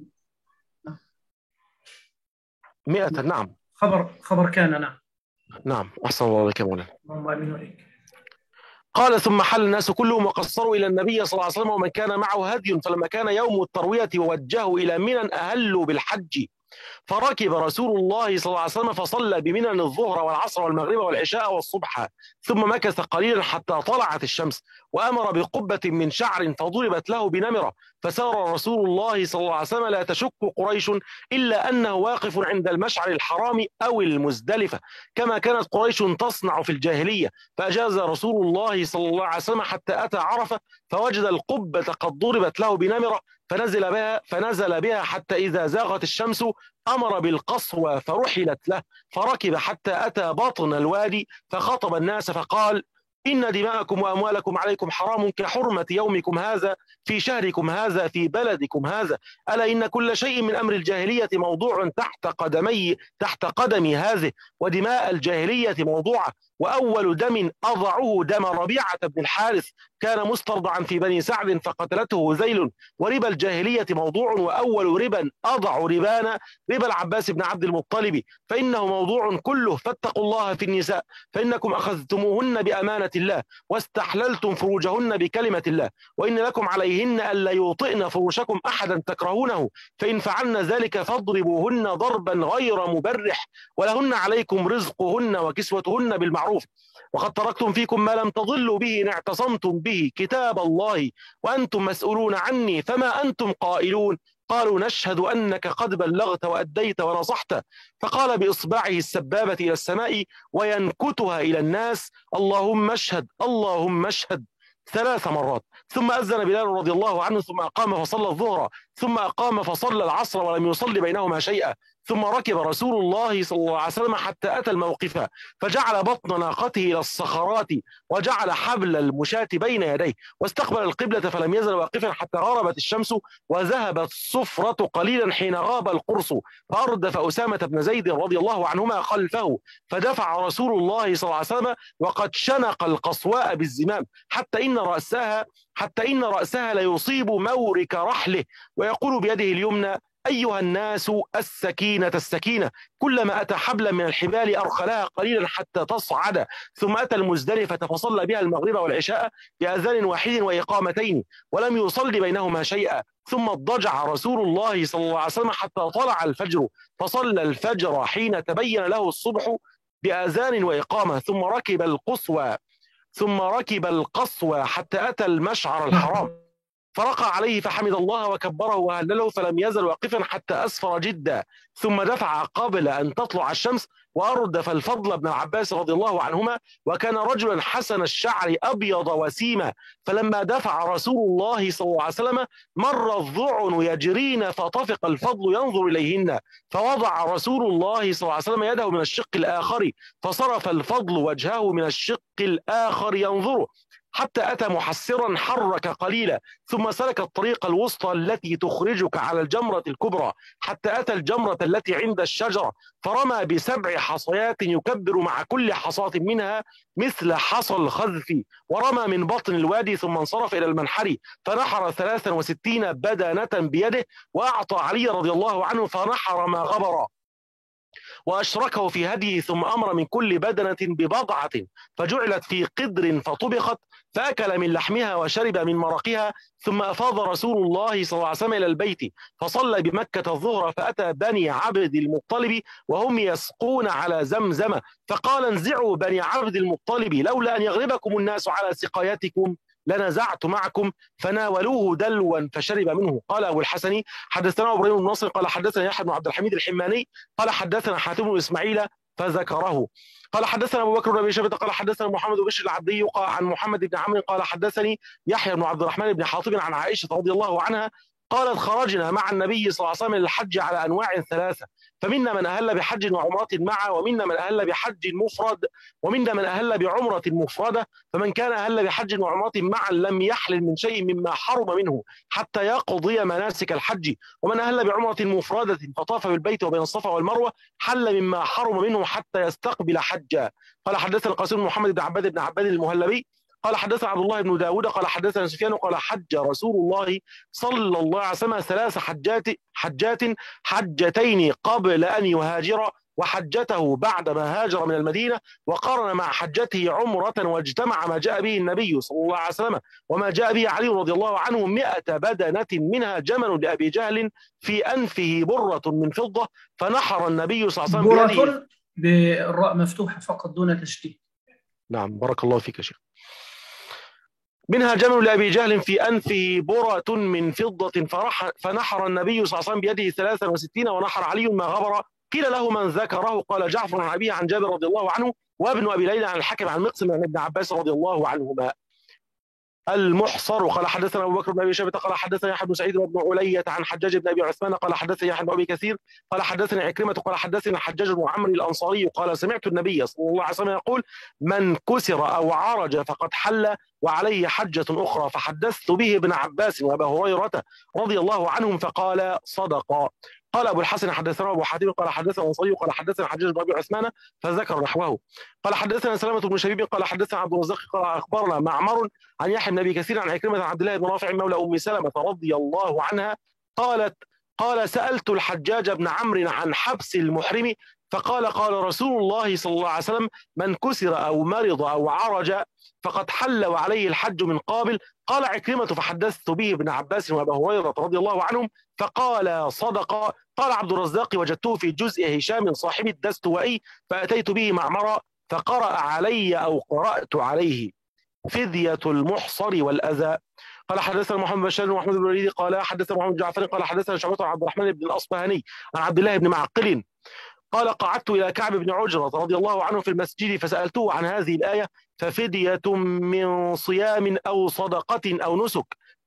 100 نعم خبر كان نعم أحسن الله عليك يا مولانا قال ثم حل الناس كلهم وقصروا إلى النبي صلى الله عليه وسلم ومن كان معه هدي فلما كان يوم التروية ووجهوا إلى منى أهلوا بالحج فركب رسول الله صلى الله عليه وسلم فصلى بمنى الظهر والعصر والمغرب والعشاء والصبح ثم مكث قليلا حتى طلعت الشمس وأمر بقبة من شعر فضربت له بنمرة فسار رسول الله صلى الله عليه وسلم لا تشك قريش إلا أنه واقف عند المشعر الحرام أو المزدلفة كما كانت قريش تصنع في الجاهلية فأجاز رسول الله صلى الله عليه وسلم حتى أتى عرفة فوجد القبة قد ضربت له بنمرة فنزل بها حتى إذا زاغت الشمس أمر بالقصوى فرحلت له فركب حتى أتى بطن الوادي فخطب الناس فقال إن دماءكم وأموالكم عليكم حرام كحرمة يومكم هذا في شهركم هذا في بلدكم هذا ألا إن كل شيء من أمر الجاهلية موضوع تحت قدمي هذه ودماء الجاهلية موضوعة وأول دم أضعه دم ربيعة بن الحارث كان مسترضعا في بني سعد فقتلته هذيل وربا الجاهلية موضوع وأول ربا أضع ربانا ربا العباس بن عبد المطلب فإنه موضوع كله فاتقوا الله في النساء فإنكم أخذتموهن بأمانة الله واستحللتم فروجهن بكلمة الله وإن لكم عليهن ألا يوطئن فروشكم أحدا تكرهونه فإن فعلن ذلك فاضربوهن ضربا غير مبرح ولهن عليكم رزقهن وكسوتهن بالمعروف وقد تركتم فيكم ما لم تضلوا به إن اعتصمتم به كتاب الله وأنتم مسؤولون عني فما أنتم قائلون قالوا نشهد أنك قد بلغت وأديت ونصحت فقال بإصبعه السبابة إلى السماء وينكتها إلى الناس اللهم اشهد اللهم اشهد 3 مرات ثم أذن بلال رضي الله عنه ثم أقام فصلى الظهر ثم أقام فصلى العصر ولم يصلي بينهما شيئا، ثم ركب رسول الله صلى الله عليه وسلم حتى أتى الموقف فجعل بطن ناقته إلى الصخرات وجعل حبل المشاة بين يديه واستقبل القبلة فلم يزل واقفا حتى غربت الشمس وذهبت الصفرة قليلا حين غاب القرص، فأردف أسامة بن زيد رضي الله عنهما خلفه فدفع رسول الله صلى الله عليه وسلم وقد شنق القصواء بالزمام حتى إن رأسها ليصيب مورك رحله، ويقول بيده اليمنى: أيها الناس السكينة السكينة. كلما أتى حبلا من الحبال أرخلها قليلا حتى تصعد، ثم أتى المزدلفة فصلى بها المغرب والعشاء بأذان واحد وإقامتين ولم يصل بينهما شيئا، ثم اضطجع رسول الله صلى الله عليه وسلم حتى طلع الفجر فصلى الفجر حين تبين له الصبح بأذان وإقامة، ثم ركب القصوى حتى أتى المشعر الحرام فرقى عليه فحمد الله وكبره وهلله فلم يزل واقفا حتى أسفر جدا، ثم دفع قبل أن تطلع الشمس وأردف الفضل بن العباس رضي الله عنهما، وكان رجلا حسن الشعر أبيض وسيما، فلما دفع رسول الله صلى الله عليه وسلم مر الذعن يجرين فطفق الفضل ينظر إليهن، فوضع رسول الله صلى الله عليه وسلم يده من الشق الآخر فصرف الفضل وجهه من الشق الآخر ينظره حتى أتى محسرا حرك قليلا، ثم سلك الطريق الوسطى التي تخرجك على الجمرة الكبرى حتى أتى الجمرة التي عند الشجرة فرمى ب7 حصيات يكبر مع كل حصاة منها مثل حصى الخذف، ورمى من بطن الوادي ثم انصرف إلى المنحر فنحر 63 بدنة بيده وأعطى علي رضي الله عنه فنحر ما غبر وأشركه في هديه، ثم أمر من كل بدنة ببضعة فجعلت في قدر فطبخت فأكل من لحمها وشرب من مرقها، ثم أفاض رسول الله صلى الله عليه وسلم إلى البيت فصلى بمكة الظهر فأتى بني عبد المطلب وهم يسقون على زمزم فقال: انزعوا بني عبد المطلب لولا أن يغلبكم الناس على سقايتكم لنزعت معكم، فناولوه دلوا فشرب منه. قال أبو الحسن: حدثنا إبراهيم بن نصر قال حدثنا يحيى بن عبد الحميد الحماني قال حدثنا حاتم بن إسماعيل فذكره. قال حدثنا أبو بكر بن أبي شيبة قال حدثنا محمد بن بشر العبدي عن محمد بن عمرو قال حدثني يحيى بن عبد الرحمن بن حاطب عن عائشة رضي الله عنها قالت: خرجنا مع النبي صلى الله عليه وسلم للحج على أنواع 3، فمنا من أهل بحج وعمرة معا، ومنا من أهل بحج مفرد، ومنا من أهل بعمرة مفردة، فمن كان أهل بحج وعمرة معا لم يحلل من شيء مما حرم منه حتى يقضي مناسك الحج، ومن أهل بعمرة مفردة فطاف بالبيت وبين الصفا والمروة حل مما حرم منه حتى يستقبل حجا. قال حدثنا القاسم بن محمد بن عباد المهلبي قال حدثنا عبد الله بن داود قال حدثنا سفيان قال: حج رسول الله صلى الله عليه وسلم 3 حجات حجتين قبل أن يهاجر، وحجته بعدما هاجر من المدينة، وقارن مع حجته عمرة، واجتمع ما جاء به النبي صلى الله عليه وسلم وما جاء به علي رضي الله عنه 100 بدنة منها جمل لأبي جهل في أنفه برة من فضة، فنحر النبي صلى الله عليه وسلم برة بالراء مفتوحة فقط دون تشديد. نعم بارك الله فيك يا شيخ. منها جمل لأبي جهل في أنفه برة من فضة، فنحر النبي صلى الله عليه وسلم بيده 63 ونحر علي ما غبر. قيل له: من ذكره؟ قال: جعفر عن أبيه عن جابر رضي الله عنه، وابن أبي ليلى عن الحكم عن مقسم عن ابن عباس رضي الله عنهما. المحصر قال حدثنا أبو بكر بن أبي شيبة قال حدثنا يحيى بن سعيد وابن علية عن حجاج بن أبي عثمان قال حدثني يحيى بن أبي كثير قال حدثني عكرمة قال حدثنا حجاج بن عمرو الأنصاري قال: سمعت النبي صلى الله عليه وسلم يقول: من كسر أو عرج فقد حل وعليه حجة أخرى، فحدثت به ابن عباس وأبا هريرة رضي الله عنهم فقال: صدقا. قال أبو الحسن حدثنا أبو حاتم قال حدثنا الأنصاري قال حدثنا حجاج بن أبي عثمان فذكر نحوه. قال حدثنا سلامة بن شبيب قال حدثنا عبد الرزاق قال أخبرنا معمر عن يحيى بن أبي كثير عن عكرمة عن عبد الله بن رافع مولى أم سلمة رضي الله عنها قال: سألت الحجاج بن عمرو عن حبس المحرم فقال: قال رسول الله صلى الله عليه وسلم: من كسر أو مرض أو عرج فقد حل وعليه الحج من قابل. قال عكرمة: فحدثت به ابن عباس وأبا هريرة رضي الله عنهم فقال: صدق. قال عبد الرزاق: وجدته في جزء هشام صاحب الدستوائي فأتيت به معمرا فقرأ علي أو قرأت عليه فدية المحصر والأذى. قال حدثنا محمد بن بشار ومحمد بن الوليد قال حدثنا محمد بن جعفر قال حدثنا شعبة عن عبد الرحمن بن الأصبهاني عن عبد الله بن معقل قال: قعدت إلى كعب بن عجرة رضي الله عنه في المسجد فسألته عن هذه الآية: ففدية من صيام أو صدقة أو نسك.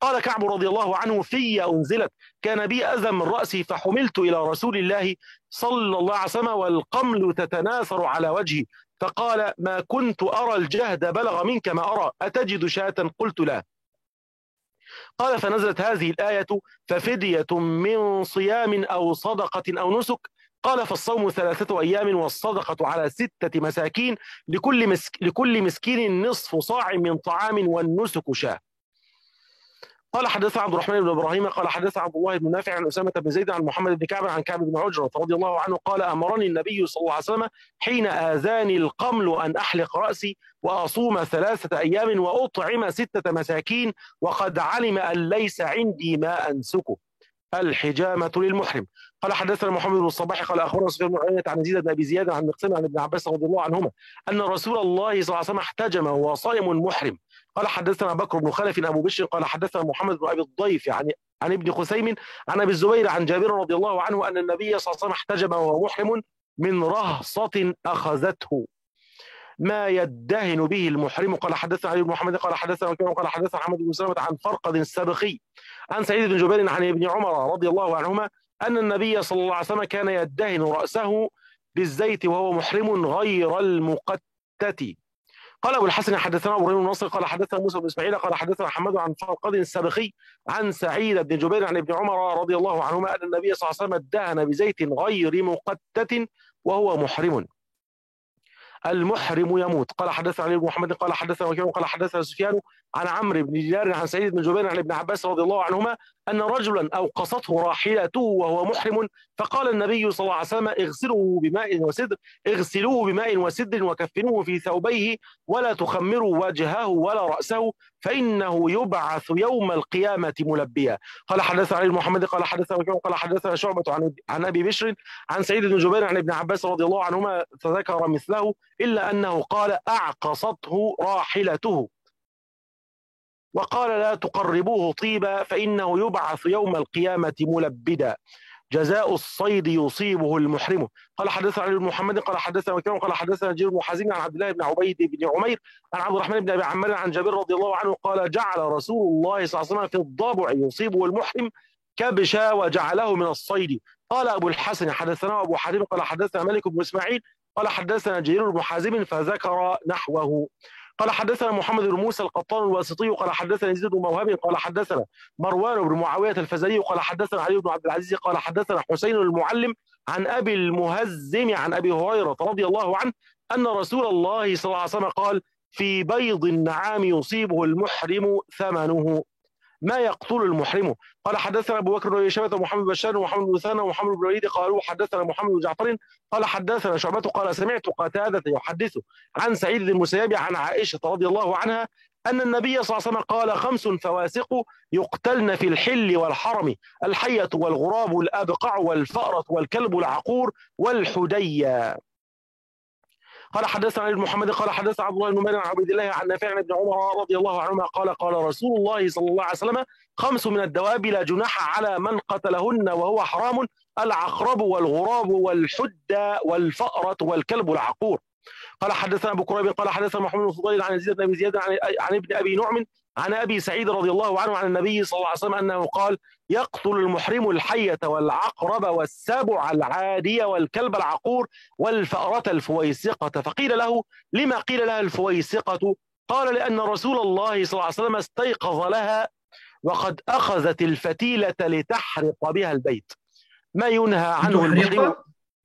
قال كعب رضي الله عنه: في أنزلت، كان بي أذى من رأسي فحملت إلى رسول الله صلى الله عليه وسلم والقمل تتناثر على وجهي، فقال: ما كنت أرى الجهد بلغ منك ما أرى، أتجد شاة؟ قلت: لا. قال: فنزلت هذه الآية: ففدية من صيام أو صدقة أو نسك. قال: فالصوم 3 أيام والصدقة على 6 مساكين، لكل مسكين نصف صاع من طعام، والنسك شاة. قال: حدثنا عبد الرحمن بن ابراهيم قال حدثنا عبد الله بن نافع عن اسامه بن زيد عن محمد بن كعب عن كعب بن عجره رضي الله عنه قال: امرني النبي صلى الله عليه وسلم حين اذاني القمل ان احلق راسي واصوم 3 ايام واطعم 6 مساكين، وقد علم ان ليس عندي ما انسكه. الحجامة للمحرم. قال: حدثنا محمد بن الصباح قال اخبرنا سفيان بن عيينة عن يزيد بن ابي زياد عن مقسم عن ابن عباس رضي الله عنهما ان رسول الله صلى الله عليه وسلم احتجم وهو صائم محرم. قال: حدثنا بكر بن خلف ابو بشر قال حدثنا محمد بن ابي الضيف عن ابن خثيم عن ابي الزبير عن جابر رضي الله عنه ان النبي صلى الله عليه وسلم احتجم وهو محرم من رهصة اخذته ما يدهن به المحرم. قال: حدثنا علي بن محمد قال حدثنا وكيع قال حدثنا محمد بن سلمة عن فرقد السبخي عن سعيد بن جبير عن ابن عمر رضي الله عنهما أن النبي صلى الله عليه وسلم كان يدهن رأسه بالزيت وهو محرم غير المقتت. قال أبو الحسن: حدثنا إبراهيم بن نصر قال حدثنا موسى بن إسماعيل قال حدثنا حماد عن فرقد السبخي عن سعيد بن جبير عن ابن عمر رضي الله عنهما أن النبي صلى الله عليه وسلم ادهن بزيت غير مقتت وهو محرم. المحرم يموت. قال: حدثنا علي بن محمد قال حدثنا وكيع قال حدثنا سفيان عن عمرو بن دينار عن سعيد بن جبير عن ابن عباس رضي الله عنهما أن رجلا أوقصته راحلته وهو محرم، فقال النبي صلى الله عليه وسلم: اغسلوه بماء وسدر وكفنوه في ثوبيه ولا تخمروا وجهه ولا رأسه، فإنه يبعث يوم القيامة ملبيا. قال: حدثنا علي بن محمد قال حدثنا وكيع قال حدثنا شعبة عن أبي بشر عن سعيد بن جبير عن ابن عباس رضي الله عنهما فذكر مثله، إلا أنه قال: أعقصته راحلته، وقال: لا تقربوه طيبا فإنه يبعث يوم القيامة ملبدا. جزاء الصيد يصيبه المحرم. قال: حدثنا علي بن محمد قال حدثنا وكيع قال حدثنا جرير بن حازم عن عبد الله بن عبيد بن عمير عن عبد الرحمن بن ابي عمار عن جابر رضي الله عنه قال: جعل رسول الله صلى الله عليه وسلم في الضبع يصيبه المحرم كبشا وجعله من الصيد. قال أبو الحسن: حدثنا أبو حاتم قال حدثنا مالك بن إسماعيل قال حدثنا جرير بن حازم فذكر نحوه. قال: حدثنا محمد بن موسى القطان الواسطي قال حدثنا يزيد بن موهب قال حدثنا مروان بن معاوية الفزاري قال حدثنا علي بن عبد العزيز قال حدثنا حسين المعلم عن أبي المهزم عن أبي هريرة رضي الله عنه أن رسول الله صلى الله عليه وسلم قال: في بيض النعام يصيبه المحرم ثمنه ما يقتل المحرم. قال: حدثنا ابو بكر بن شيبة ومحمد بن بشار ومحمد بن ثانى ومحمد بن وليد قالوا حدثنا محمد بن جعفر قال حدثنا شعبة قال: سمعت قتادة يحدث عن سعيد بن المسيب عن عائشة رضي الله عنها أن النبي صلى الله عليه وسلم قال: 5 فواسق يقتلن في الحل والحرم: الحية والغراب والأبقع والفأرة والكلب العقور والحدية. قال: حدثنا علي بن محمد قال حدثنا عبد الله بن نمير عن عبيد الله عن نافع عن ابن عمر رضي الله عنهما قال: قال رسول الله صلى الله عليه وسلم: 5 من الدواب لا جناح على من قتلهن وهو حرام: العقرب والغراب والحدة والفأرة والكلب العقور. قال: حدثنا ابو كريب قال حدثنا محمد بن فضيل عن يزيد بن ابي زياد عن ابن ابي نعم عن ابي سعيد رضي الله عنه عن النبي صلى الله عليه وسلم انه قال: يقتل المحرم الحية والعقرب والسبع العادية والكلب العقور والفأرة الفويسقة. فقيل له: لما قيل لها الفويسقة؟ قال: لأن رسول الله صلى الله عليه وسلم استيقظ لها وقد أخذت الفتيلة لتحرق بها البيت. ما ينهى عنه المحرم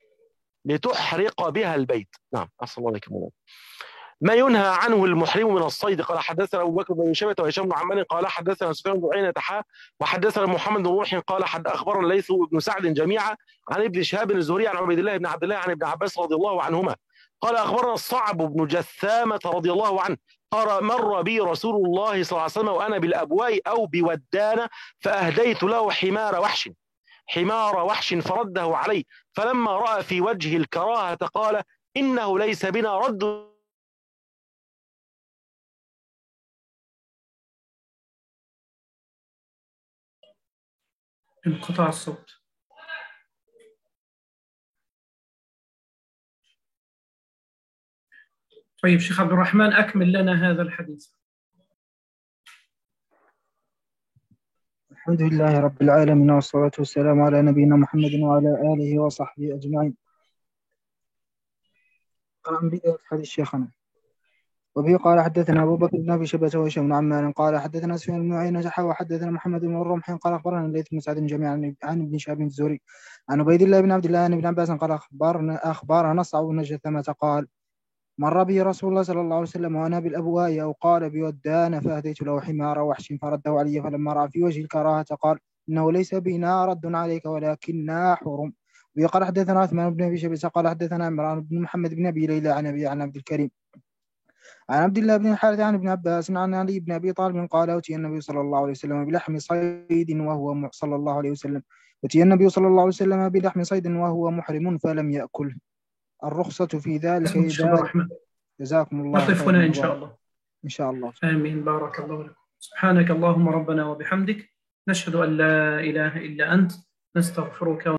لتحرق بها البيت. نعم، أحسن الله عليكم. ما ينهى عنه المحرم من الصيد. قال: حدثنا ابو بكر بن شيبة وهشام بن عمار قال حدثنا سفيان بن عيينة وحدثنا محمد بن روح قال اخبرنا الليث بن سعد جميعا عن ابن شهاب الزهري عن عبيد الله بن عبد الله عن ابن عباس رضي الله عنهما قال: اخبرنا الصعب بن جثامة رضي الله عنه قال: مر بي رسول الله صلى الله عليه وسلم وانا بالابواء او بودانة فاهديت له حمار وحش فرده علي، فلما راى في وجه الكراهة قال: انه ليس بنا رد. انقطاع الصوت. طيب شيخ عبد الرحمن، أكمل لنا هذا الحديث. الحمد لله رب العالمين، والصلاة والسلام على نبينا محمد وعلى آله وصحبه أجمعين. قرأ من بداية حديث شيخنا. وبه قال حدثنا أبو بكر بن أبي شيبة وهشام بن عمار قال حدثنا سفيان بن عيينة وحدثنا محمد بن الرمح قال أخبرنا الليث بن سعد جميعا عن ابن شهاب الزهري عن عبيد الله بن عبد الله عن ابن عباس قال أخبرنا صعب بن جثمة قال مر به رسول الله صلى الله عليه وسلم وأنا بالأبواء أو قال بودان فأهديت له حمار وحش فرده علي، فلما رأى في وجه الكراهة قال إنه ليس بنا رد عليك ولكننا حرم. وقال حدثنا عثمان بن أبي شيبة قال حدثنا عمران بن محمد بن أبي ليلى عن أبي عن عبد الكريم عن عبد الله بن الحارث عن ابن عباس عن علي بن أبي طالب قال أتي النبي صلى الله عليه وسلم بلحم صيد وهو صلى الله عليه وسلم أتي النبي صلى الله عليه وسلم بلحم صيد وهو محرم فلم يأكله. الرخصة في ذلك جزاكم الله خيرا. نقف هنا إن شاء الله. إن شاء الله. آمين. بارك الله لكم. سبحانك اللهم ربنا وبحمدك، نشهد أن لا إله إلا أنت، نستغفرك